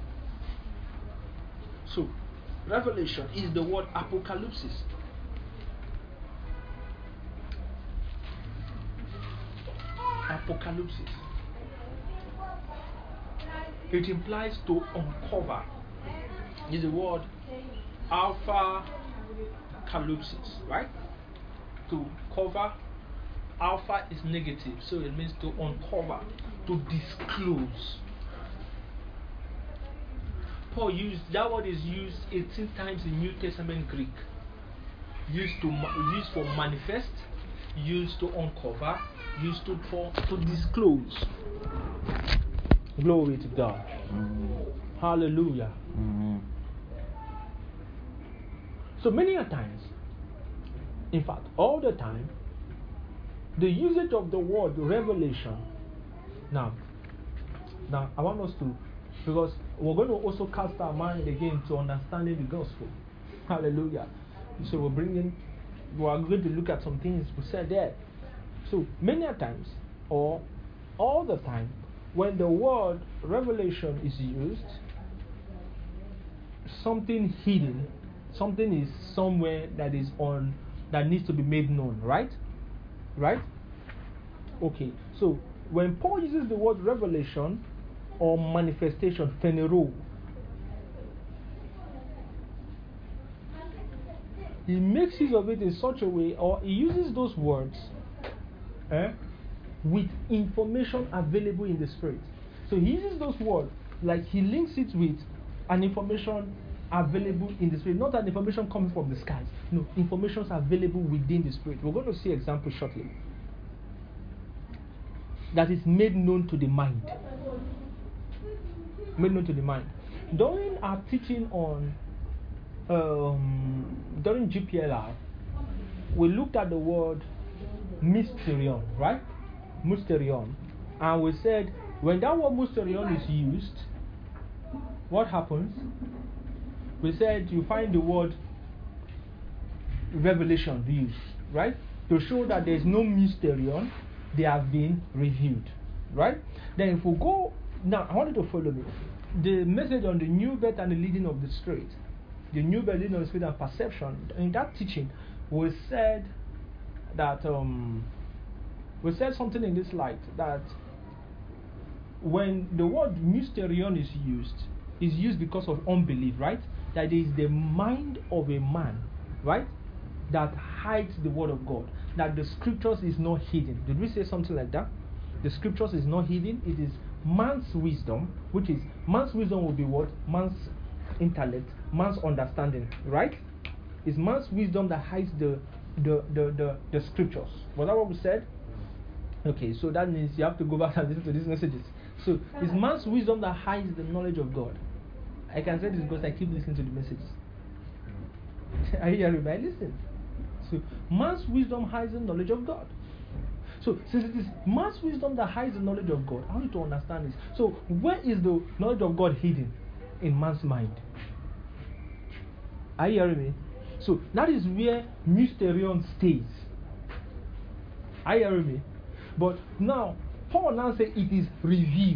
So, revelation is the word apocalypse. Apocalypse. It implies to uncover. Is the word alpha calypsis, right? To cover. Alpha is negative, so it means to uncover, to disclose. Paul used that word is used 18 times in New Testament Greek. Used for manifest, used to uncover, used to disclose. Glory to God. Mm-hmm. Hallelujah. Mm-hmm. So many a times, in fact, all the time, the usage of the word revelation. Now I want us to, because we're going to also cast our mind again to understanding the gospel. Hallelujah. So we are going to look at some things we said there. So many a times, or all the time, when the word revelation is used, something hidden, something is somewhere that needs to be made known, right? Right? Okay. So when Paul uses the word revelation or manifestation, phenero, he makes use of it in such a way, or he uses those words with information available in the Spirit. So he uses those words like he links it with an information available in the Spirit, not an information coming from the skies. No, information is available within the Spirit. We're going to see examples shortly. That is made known to the mind. Made known to the mind. During our teaching on during GPLR, we looked at the word mysterion, right? Mysterion. And we said when that word mysterion is used, what happens? We said you find the word revelation used, right? To show that there is no mysterion, they have been revealed, right? Then if we go, now I want you to follow me. The message on the new birth and the leading of the Spirit, the new birth, leading of the Spirit and perception, in that teaching, we said that we said something in this light, that when the word mysterion is used because of unbelief, right? That is the mind of a man, right? That hides the word of God. That the scriptures is not hidden. Did we say something like that? The scriptures is not hidden. It is man's wisdom, which is man's wisdom will be what? Man's intellect, man's understanding, right? It's man's wisdom that hides the scriptures. Was that what we said? Okay, so that means you have to go back and listen to these messages. So it's man's wisdom that hides the knowledge of God. I can say this because I keep listening to the messages. Are you hearing me? Listen. So man's wisdom hides the knowledge of God. So since it is man's wisdom that hides the knowledge of God, I want you to understand this. So where is the knowledge of God hidden? In man's mind. Are you hearing me? So that is where mysterion stays. Are you hearing me? But now, Paul now says it is revealed.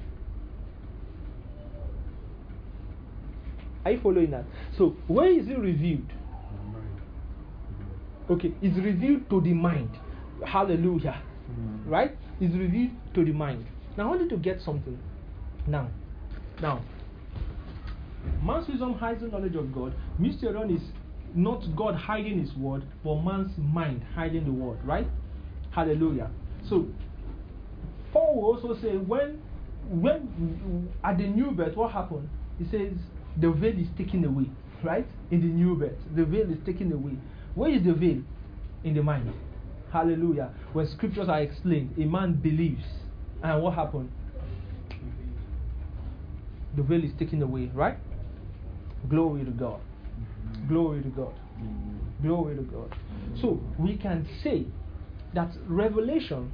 Are you following that? So where is it revealed? Okay, it's revealed to the mind. Hallelujah. Right? It's revealed to the mind. Now I want you to get something. Now, man's wisdom hides the knowledge of God. Mysterion is not God hiding his word, but man's mind hiding the word, right? Hallelujah. So Paul will also say when at the new birth, what happened? He says the veil is taken away, right? In the new birth, the veil is taken away. Where is the veil? In the mind. Hallelujah. When scriptures are explained, a man believes, and what happened? The veil is taken away, right? Glory to God. Glory to God. Glory to God. So we can say that revelation,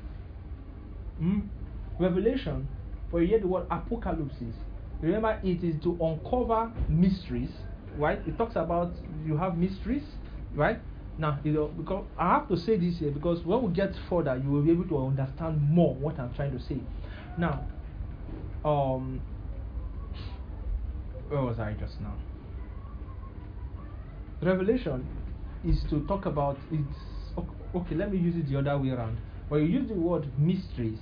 when you hear the word apocalypse, remember it is to uncover mysteries, right? It talks about you have mysteries, right? Now, because I have to say this here because when we get further, you will be able to understand more what I'm trying to say. Now, where was I just now? Revelation is to talk about it's okay. Let me use it the other way around. When you use the word mysteries,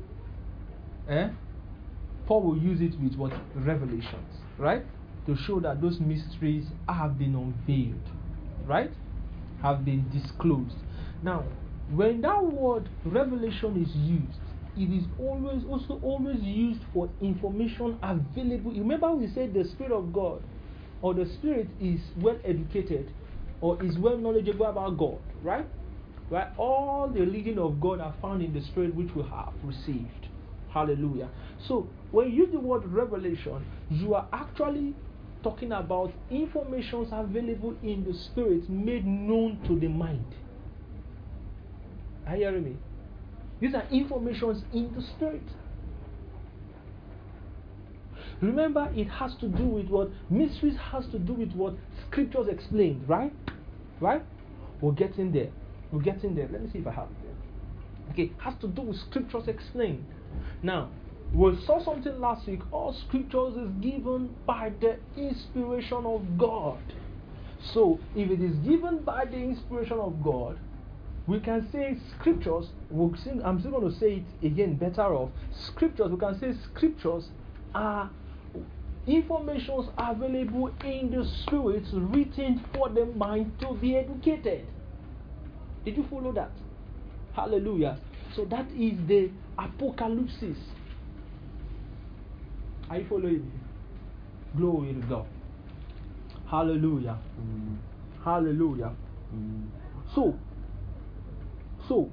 Paul will use it with what? Revelations, right? To show that those mysteries have been unveiled, right? Have been disclosed. Now, when that word revelation is used, it is always used for information available. Remember we said the Spirit of God or the Spirit is well educated or is well knowledgeable about God, right? Right? All the leading of God are found in the Spirit which we have received. Hallelujah. So when you use the word revelation, you are actually talking about informations available in the Spirit made known to the mind. Are you hearing me? These are informations in the Spirit. Remember, it has to do with what? Mysteries has to do with what scriptures explained, right? Right? We're getting there. We're getting there. Let me see if I have it there. Okay, has to do with scriptures explained. Now, we saw something last week. All scriptures is given by the inspiration of God. So, if it is given by the inspiration of God, we can say scriptures, I'm still going to say it again better off. Scriptures, we can say scriptures are informations available in the Spirit written for the mind to be educated. Did you follow that? Hallelujah. So that is the apocalypse. Are you following me? Glory to God. Hallelujah. Hallelujah. So,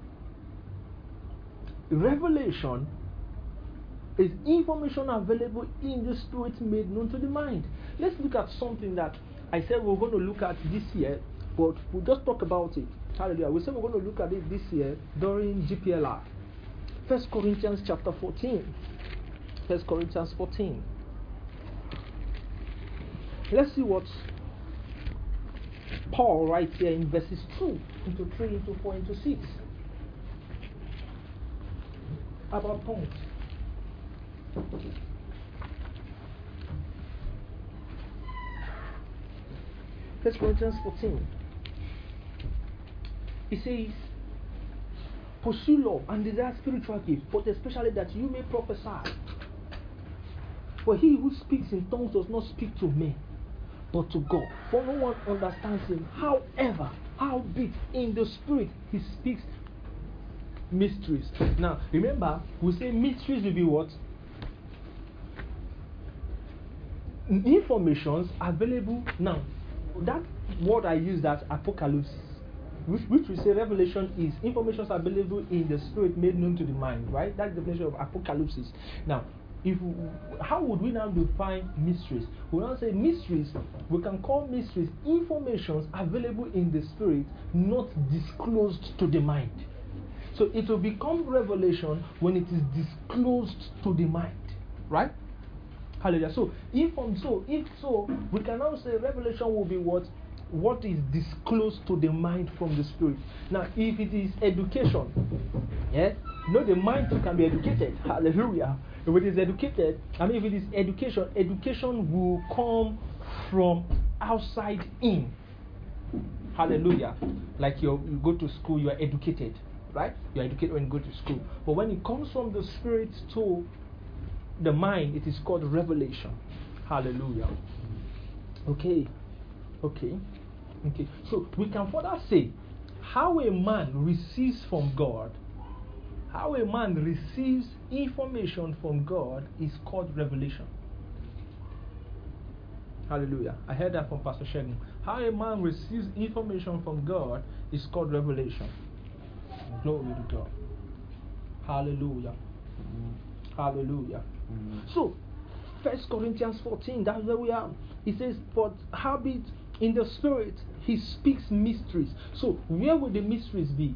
revelation is information available in the Spirit made known to the mind. Let's look at something that I said we're going to look at this year, but we'll just talk about it. Hallelujah. We said we're going to look at it this year during GPLR. 1 Corinthians chapter 14. 1 Corinthians 14. Let's see what Paul writes here in verses 2, into 3, into 4, into 6. About tongues. 1 Corinthians 14. It says, Pursue love and desire spiritual gifts, but especially that you may prophesy. For he who speaks in tongues does not speak to men, but to God. For no one understands him. However, howbeit in the spirit he speaks mysteries. Now, remember, we say mysteries will be what? Informations available. Now, that word I use, that apocalypse, which we say revelation is information available in the spirit made known to the mind, right? That's the definition of apocalypse. Now, how would we now define mysteries? We now say mysteries, we can call mysteries informations available in the spirit, not disclosed to the mind. So it will become revelation when it is disclosed to the mind, right? Hallelujah. So if so, we can now say revelation will be what is disclosed to the mind from the spirit. Now, if it is education, the mind can be educated. Hallelujah. If it is educated, if it is education will come from outside in. Hallelujah. Like you go to school, you are educated, right? You are educated when you go to school. But when it comes from the spirit to the mind, it is called revelation. Hallelujah. Okay. So we can further say how a man receives from God, how a man receives information from God is called revelation. Hallelujah. I heard that from Pastor Shegun. How a man receives information from God is called revelation. Glory to God. Hallelujah. Hallelujah. So, 1 Corinthians 14, that's where we are. It says, "For howbeit in the spirit he speaks mysteries." So, where would the mysteries be?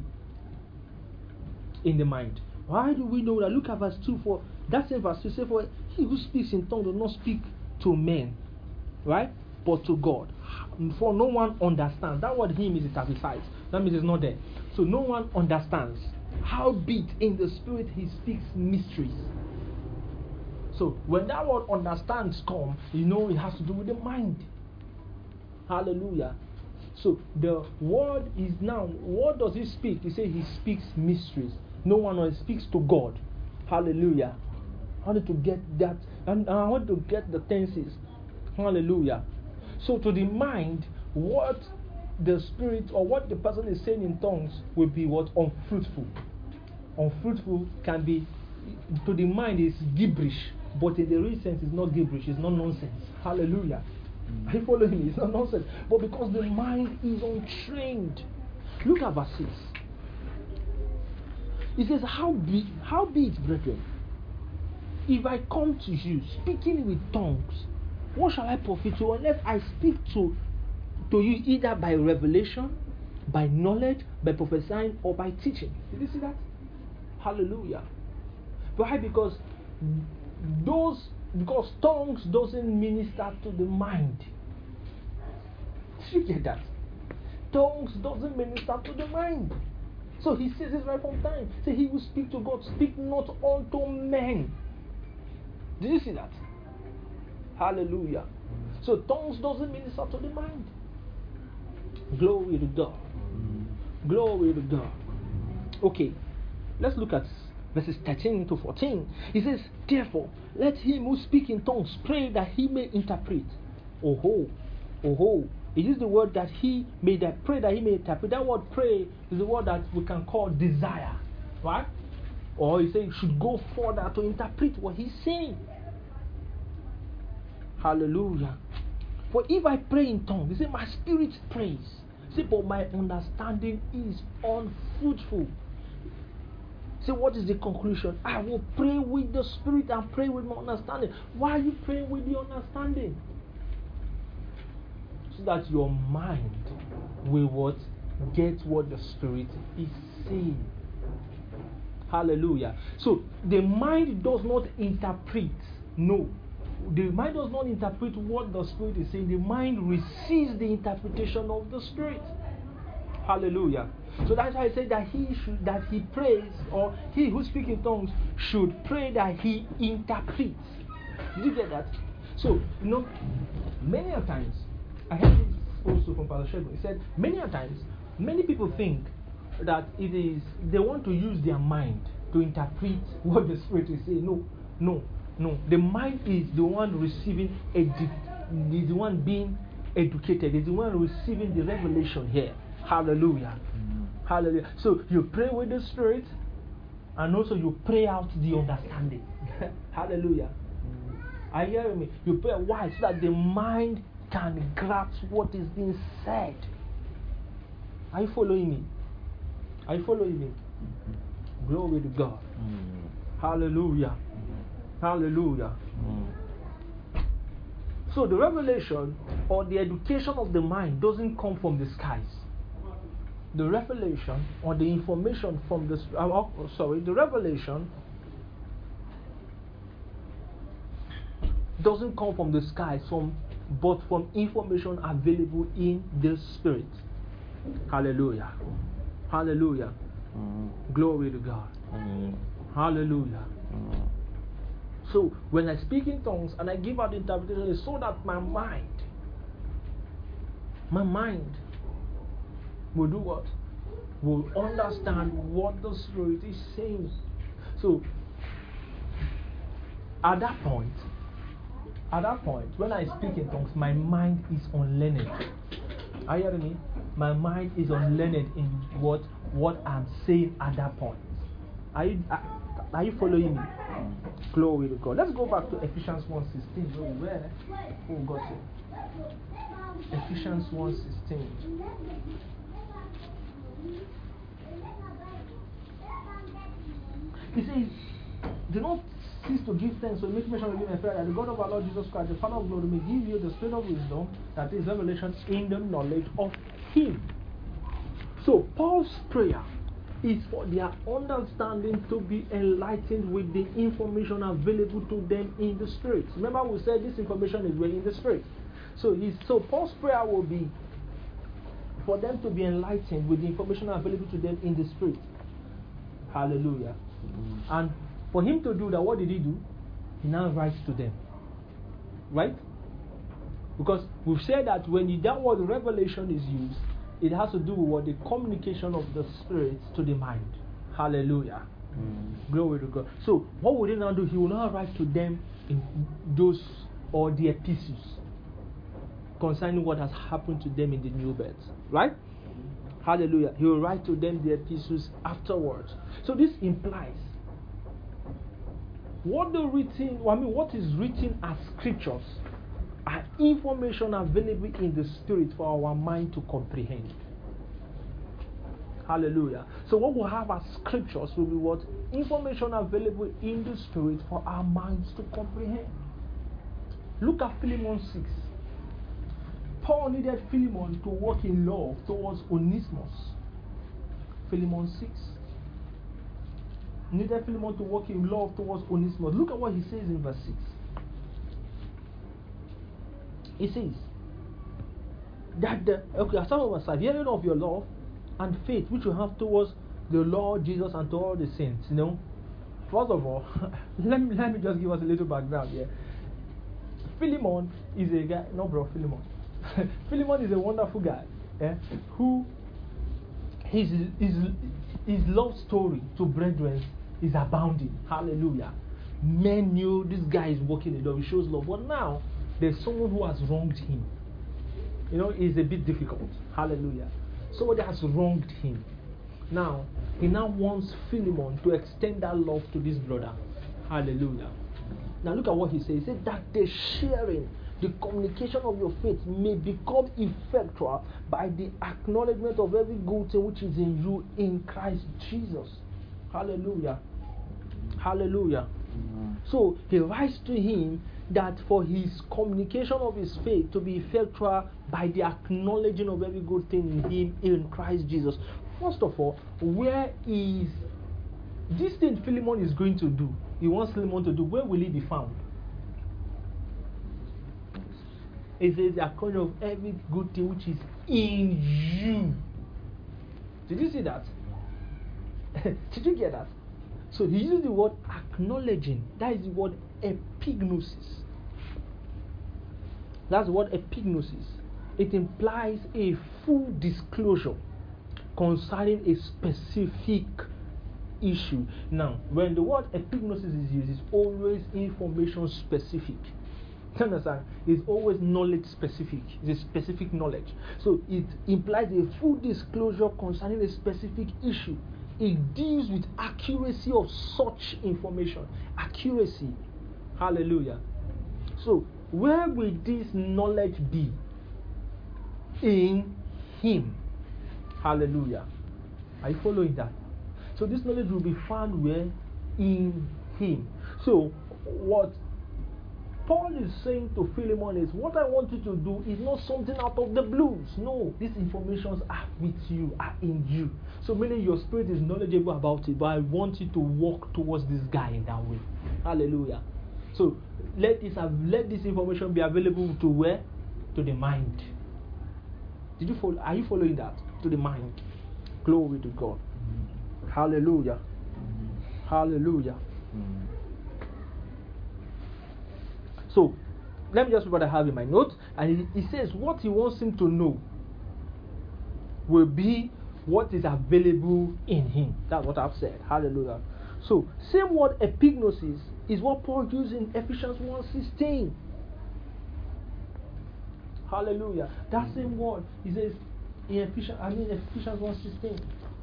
In the mind. Why do we know that? Look at verse 2. For that's in verse 2. Say, "For he who speaks in tongues does not speak to men, right? But to God. For no one understands." That word "him" is italicized. That means it's not there. So no one understands. Howbeit in the spirit he speaks mysteries. So when that word "understands" come, it has to do with the mind. Hallelujah. So the word is now, what does he speak? He says he speaks mysteries. No one speaks to God. Hallelujah. I wanted to get that, and I want to get the tenses. Hallelujah. So to the mind, what the spirit or what the person is saying in tongues will be what? Unfruitful. Unfruitful can be, to the mind, is gibberish, but in the real sense it's not gibberish, it's not nonsense. Hallelujah. Are you following me? It's not nonsense. But because the mind is untrained. Look at verse 6. It says, How be it, brethren, if I come to you speaking with tongues, what shall I profit you unless I speak to you either by revelation, by knowledge, by prophesying, or by teaching? Did you see that? Hallelujah. Why? Because tongues doesn't minister to the mind. Did you get that? Tongues doesn't minister to the mind. So he says this right from time. Say, he who speak to God, speak not unto men. Did you see that? Hallelujah. So tongues doesn't minister to the mind. Glory to God. Glory to God. Okay, let's look at verses 13 to 14. He says, "Therefore, let him who speak in tongues pray that he may interpret." Oh ho. It is the word that he may pray that he may interpret. That word "pray" is the word that we can call desire, right? Or he's saying should go further to interpret what he's saying. Hallelujah. For if I pray in tongues, he said, my spirit prays. See, but my understanding is unfruitful. So what is the conclusion? I will pray with the spirit and pray with my understanding. Why are you praying with the understanding? So that your mind will get what the spirit is saying. Hallelujah. So the mind does not interpret. No. The mind does not interpret what the spirit is saying. The mind receives the interpretation of the spirit. Hallelujah. So that's why I say that he prays, or he who speaks in tongues should pray that he interprets. Did you get that? So, many a times, I heard this also from Pastor Shegun. He said, many a times, many people think that it is they want to use their mind to interpret what the Spirit is saying. No. The mind is the one receiving is the one being educated, is the one receiving the revelation here. Hallelujah. Hallelujah. So you pray with the Spirit, and also you pray out the understanding. Hallelujah. Are you hearing me? You pray why? So that the mind can grasp what is being said. Are you following me? Are you following me? Glory to God. Hallelujah. Hallelujah. So the revelation or the education of the mind doesn't come from the skies. The revelation or the information from the the revelation doesn't come from the skies, but from information available in the Spirit. Hallelujah. Hallelujah. Glory to God. Hallelujah. So when I speak in tongues and I give out the interpretation, it's so that my mind will do what? Will understand what the Spirit is saying. So at that point, when I speak in tongues, my mind is unlearned. Are you hearing me? My mind is unlearned in what I'm saying at that point. Are you following me? Glory to God. Let's go back to Ephesians 1:16. Where? Oh, got it. Ephesians 1:16. He says, "Do not cease to give thanks, so make mention of you, my friend, that the God of our Lord Jesus Christ, the Father of glory, may give you the spirit of wisdom, that is revelation in the knowledge of Him." So Paul's prayer is for their understanding to be enlightened with the information available to them in the Spirit. Remember, we said this information is in the Spirit. So Paul's prayer will be for them to be enlightened with the information available to them in the Spirit. Hallelujah. And for him to do that, what did he do? He now writes to them. Right? Because we've said that when that word revelation is used, it has to do with the communication of the Spirit to the mind. Hallelujah. Glory to God. So what would he now do? He will now write to them in those or the epistles concerning what has happened to them in the new birth. Right? Hallelujah. He will write to them the epistles afterwards. So this implies what is written as scriptures are information available in the Spirit for our mind to comprehend. Hallelujah. So what we'll have as scriptures will be what? Information available in the Spirit for our minds to comprehend. Look at Philemon 6. Paul needed Philemon to walk in love towards Onesimus. Philemon 6. Needed Philemon to walk in love towards Onesimus. Look at what he says in verse 6. He says that I start with verse 5. Hearing of your love and faith which you have towards the Lord Jesus and to all the saints. First of all, let me just give us a little background here. Philemon is a guy, Philemon. Philemon is a wonderful guy, who his love story to brethren is abounding. Hallelujah. Men knew this guy is walking in love. He shows love. But now there's someone who has wronged him. It's a bit difficult. Hallelujah. Somebody has wronged him. Now he now wants Philemon to extend that love to this brother. Hallelujah. Now look at what he says. He said that the sharing, the communication of your faith may become effectual by the acknowledgement of every good thing which is in you in Christ Jesus. Hallelujah. Hallelujah. So he writes to him that for his communication of his faith to be effectual by the acknowledging of every good thing in him in Christ Jesus. First of all, where is this thing Philemon is going to do? He wants Philemon to do. Where will he be found? It says the account of every good thing which is in you. Did you see that? Did you get that? So he uses the word acknowledging. That is the word epignosis. That's the word epignosis. It implies a full disclosure, concerning a specific issue. Now, when the word epignosis is used, it's always information specific. You understand? It's always knowledge specific. It's a specific knowledge. So it implies a full disclosure concerning a specific issue. It deals with accuracy of such information. Accuracy. Hallelujah. So, where will this knowledge be? In Him. Hallelujah. Are you following that? So this knowledge will be found where? In Him. So what Paul is saying to Philemon is, what I want you to do is not something out of the blues. No, these informations are with you, are in you. So meaning your spirit is knowledgeable about it, but I want you to walk towards this guy in that way. Hallelujah. So let this information be available to where? To the mind. Did you follow? Are you following that? To the mind. Glory to God. Hallelujah. Hallelujah. So, let me just read what I have in my notes. And he says what he wants him to know will be what is available in him. That's what I've said. Hallelujah. So, same word epignosis is what Paul used in Ephesians 1:16. Hallelujah. That same word, he says in Ephesians 1:16.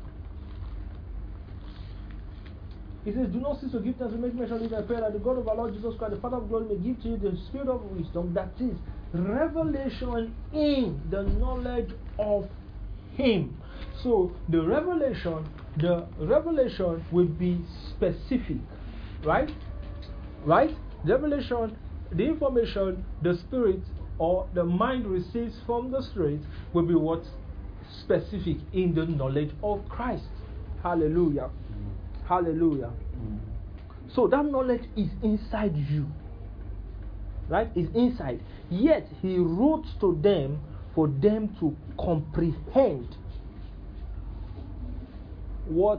He says, do not cease to give thanks and make mention of it. I pray that the God of our Lord Jesus Christ, the Father of glory, may give to you the spirit of wisdom, that is, revelation in the knowledge of Him. So the revelation will be specific. Right? Right? The revelation, the information, the spirit or the mind receives from the spirit will be what? Specific in the knowledge of Christ. Hallelujah. Hallelujah. So that knowledge is inside you. Right? It's inside. Yet he wrote to them for them to comprehend what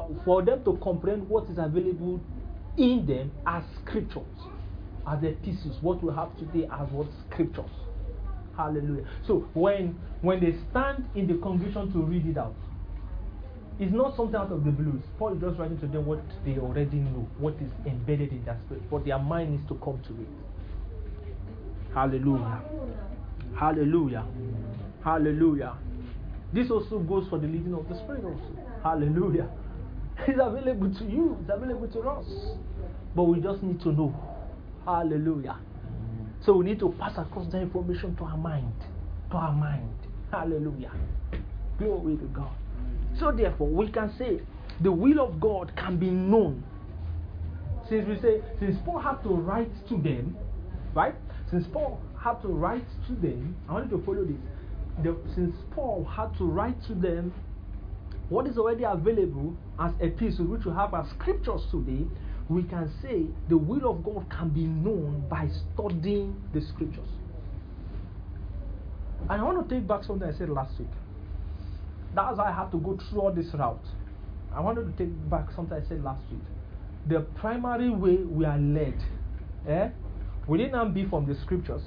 is available in them as scriptures, as epistles, what we have today as what? Scriptures. Hallelujah. So when they stand in the congregation to read it out, it's not something out of the blues. Paul is just writing to them what they already know, what is embedded in their spirit, but their mind needs to come to it. Hallelujah. Hallelujah. Hallelujah. This also goes for the leading of the Spirit also. Hallelujah. It's available to you. It's available to us. But we just need to know. Hallelujah. So we need to pass across the information to our mind. To our mind. Hallelujah. Glory to God. So therefore, we can say the will of God can be known. Since Paul had to write to them, right? Since Paul had to write to them, I want you to follow this. Since Paul had to write to them what is already available as epistles, which we have as scriptures today, we can say the will of God can be known by studying the scriptures. And I want to take back something I said last week. That's why I had to go through all this route. I wanted to take back something I said last week. The primary way we are led, will it not be from the scriptures?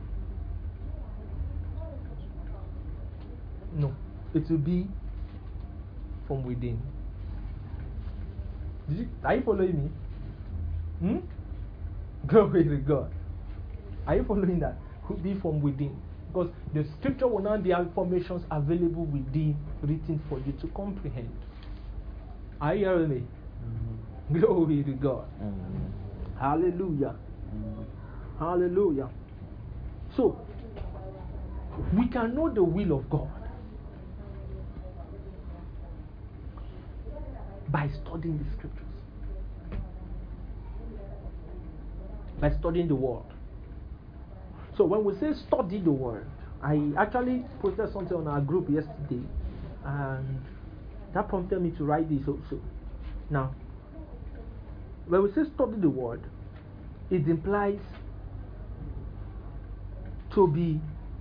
No, it will be from within. Are you following me? Glory to God. Are you following that? Could be from within. Because the scripture will not be informations available within, written for you to comprehend. Are you hearing me? Glory to God. Hallelujah. Hallelujah. So, we can know the will of God by studying the scriptures, by studying the word. So when we say study the word, I actually posted something on our group yesterday, and that prompted me to write this also. Now, when we say study the word, it implies to be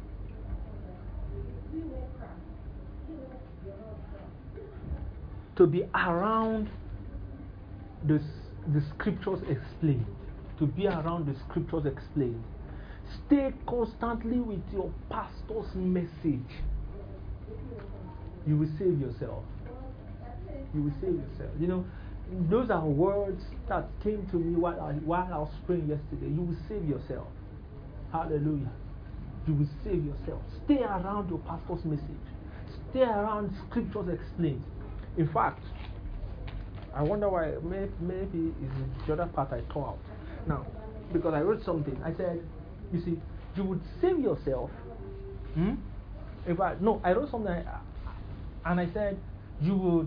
around the scriptures explained. To be around the scriptures explained. Stay constantly with your pastor's message. you will save yourself. You will save yourself. You know, those are words that came to me while I was praying yesterday. You will save yourself. Hallelujah. You will save yourself. Stay around your pastor's message. Stay around scriptures explained. In fact, I wonder why, maybe it's the other part I tore out. Now, because I wrote something. I said, you see, you would save yourself. In fact, no, I wrote something and I said, you would,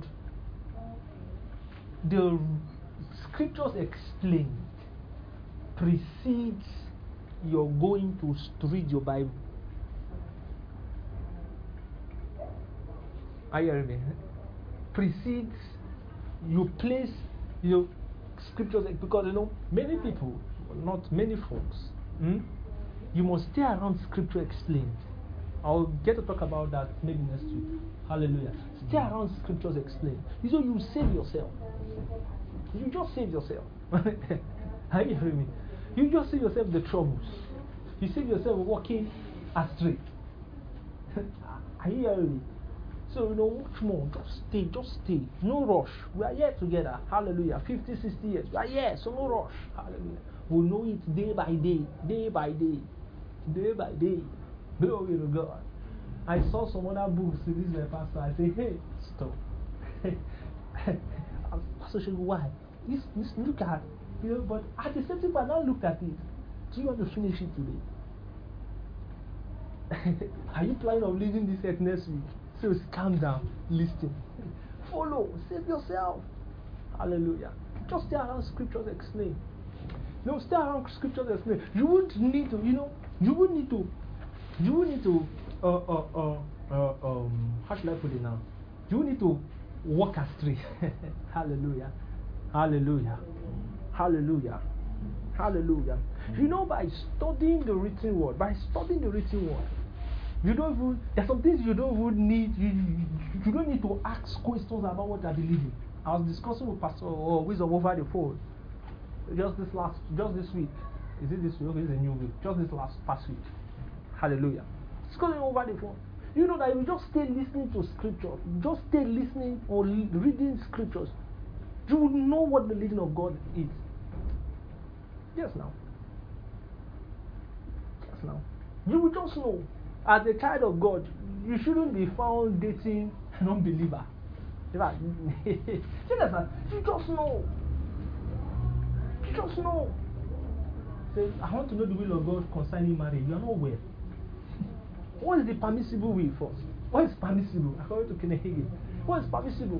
the scriptures explained precedes your going to read your Bible. Are you hearing me? Precedes, you place your scriptures, because you know, many people, not many folks, you must stay around scripture explained. I'll get to talk about that maybe next week. Hallelujah. Stay around scriptures explained. You know, you save yourself. You just save yourself. Are you hearing me? You just save yourself the troubles. You save yourself walking astray. Are you hearing me? So, you know, much more. Just stay. No rush. We are here together. Hallelujah. 50, 60 years. We are here, so no rush. Hallelujah. We'll know it day by day. Day by day. Day by day. Glory to God. I saw some other books with this my pastor. I say, hey, stop. Pastor Shegu, why? This look at, you know, but at the same time, I now looked at it. Do you want to finish it today? Are you planning on leaving this earth next week? So calm down, listen, follow, save yourself. Hallelujah. Just stay around scriptures explain. No, stay around scriptures explain. You wouldn't need to, you know, you would need to, how should I put it now? You need to walk astray. Hallelujah. Hallelujah. Hallelujah. Hallelujah. You know, by studying the written word, you don't even, there's some things you don't even need, you don't need to ask questions about what you're believing. I was discussing with Pastor Wisdom over the phone just this week. Is it this week? Okay, it's a new week. Just this past week. Hallelujah. Discussing over the phone. You know that if you just stay listening to scripture, just stay listening or reading scriptures, you will know what the leading of God is. Yes, now. Yes, now. You will just know. As a child of God, you shouldn't be found dating an unbeliever. In fact, you just know. You just know. Say, I want to know the will of God concerning marriage. You are not aware. What is the permissible will first? What is permissible? According to Kenneth Hagin, what is permissible?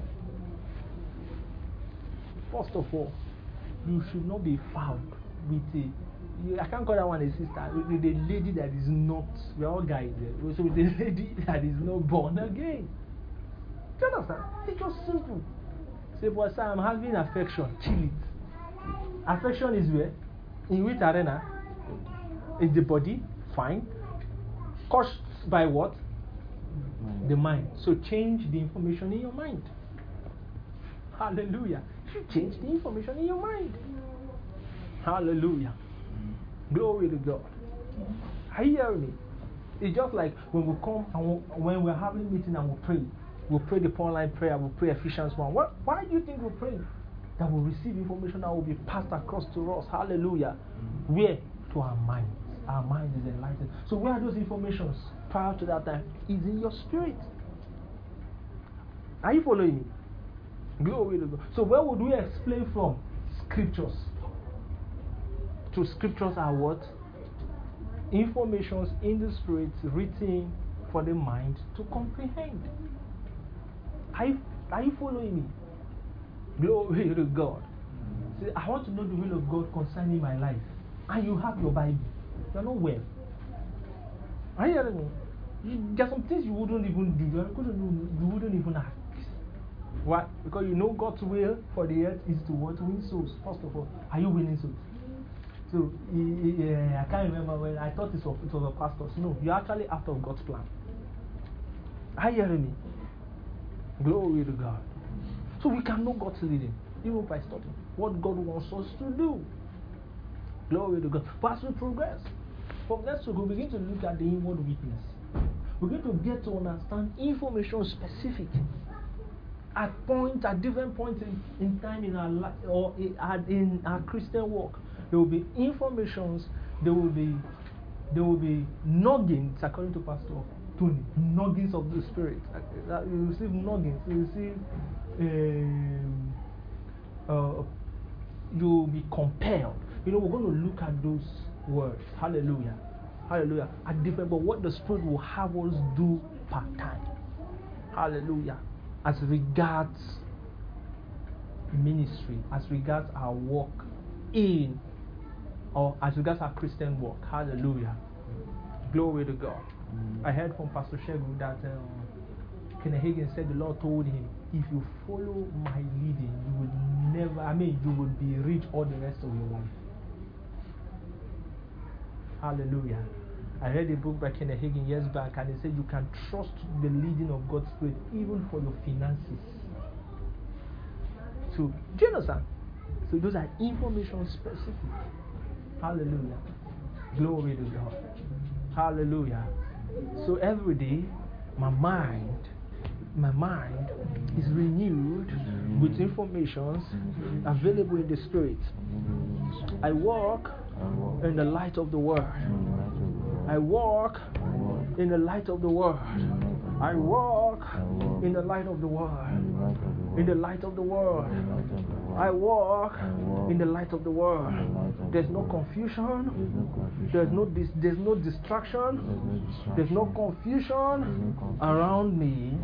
First of all, you should not be found with I can't call that one a sister, with a lady that is not, we are all guys there, so with a lady that is not born again. Do you understand? It's just simple. Say, boy, sir, I'm having affection. Chill it. Affection is where? In which arena? In the body. Fine. Caused by what? The mind. So change the information in your mind. Hallelujah. You change the information in your mind. Hallelujah. Glory to God. Are you hearing me? It's just like when we come and when we're having a meeting and we pray. We'll pray the Paul line prayer, we'll pray Ephesians 1. Why do you think we're praying? That we'll receive information that will be passed across to us. Hallelujah. Where? To our minds. Our mind is enlightened. So where are those informations prior to that time? Is in your spirit. Are you following me? Glory to God. So where would we explain from? Scriptures. So scriptures are what? Informations in the spirit written for the mind to comprehend. Are you following me? Glory to God. See, I want to know the will of God concerning my life. And you have your Bible. You're not well. Are you hearing me? There are some things you wouldn't even do. You wouldn't even ask. Why? Because you know God's will for the earth is to what? Win souls. First of all, are you winning souls? So, I can't remember when I thought it was a pastor. No, you're actually out of God's plan. Are you hearing me? Glory to God. So we can know God's leading, even by studying what God wants us to do. Glory to God. But as we progress, from next week we'll begin to look at the inward witness. We're going to get to understand information specific at different points in time in our life or in our Christian walk. There will be informations. There will be nuggets, according to Pastor Tony. Nuggets of the Spirit. You receive nuggets. You receive. You'll be compelled. We're going to look at those words. Hallelujah. Hallelujah. At different, but what the Spirit will have us do part time. Hallelujah. As regards ministry, as regards our walk in, or as regards our Christian walk. Hallelujah. Glory to God. I heard from Pastor Shegu that Kenneth Hagin said the Lord told him, if you follow my leading, you will be rich all the rest of your life. Hallelujah. I read a book by Kenneth Hagin years back, and he said you can trust the leading of God's Spirit even for your finances. So, do you understand? So those are information specific. Hallelujah. Glory to God. Hallelujah. So every day, my mind is renewed with information available in the Spirit. I walk in the light of the Word. I walk in the light of the Word. I walk in the light of the Word. In the light of the Word. I walk in the light of the Word. There's no confusion. There's no distraction. There's no confusion around me.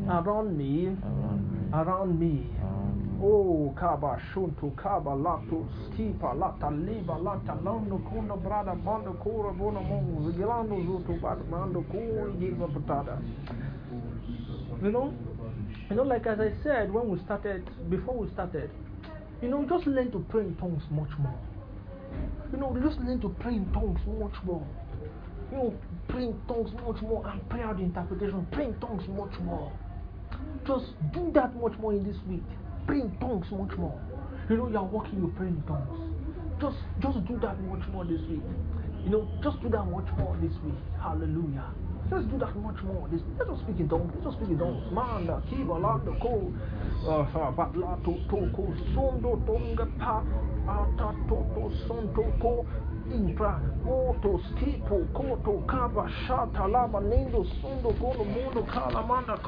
Oh, Kaba Shuntu Kaba Lato Skipa Lata Liba Lata Lando Kuna Brada Mando Kura Bona Mongo Vigilano Zutu Bad Mando Kura Giva Patada. Like as I said before we started, just learn to pray in tongues much more. Just learn to pray in tongues much more. Pray in tongues much more and pray out the interpretation. Pray in tongues much more. Just do that much more in this week. Pray in tongues much more. You are walking, you pray in tongues. Just do that much more this week. Just do that much more this week. Hallelujah. Just do that much more this week. Let us speak in tongues. Let us speak in tongues. Manda, kiba, landa, ko, batlato, toko, sondo, tonga, pa, ata, toto, sonto, ko, impra, moto, skipo, koto, kaba, shata, lava, nendo, sondo, kono, mono, kala, manda,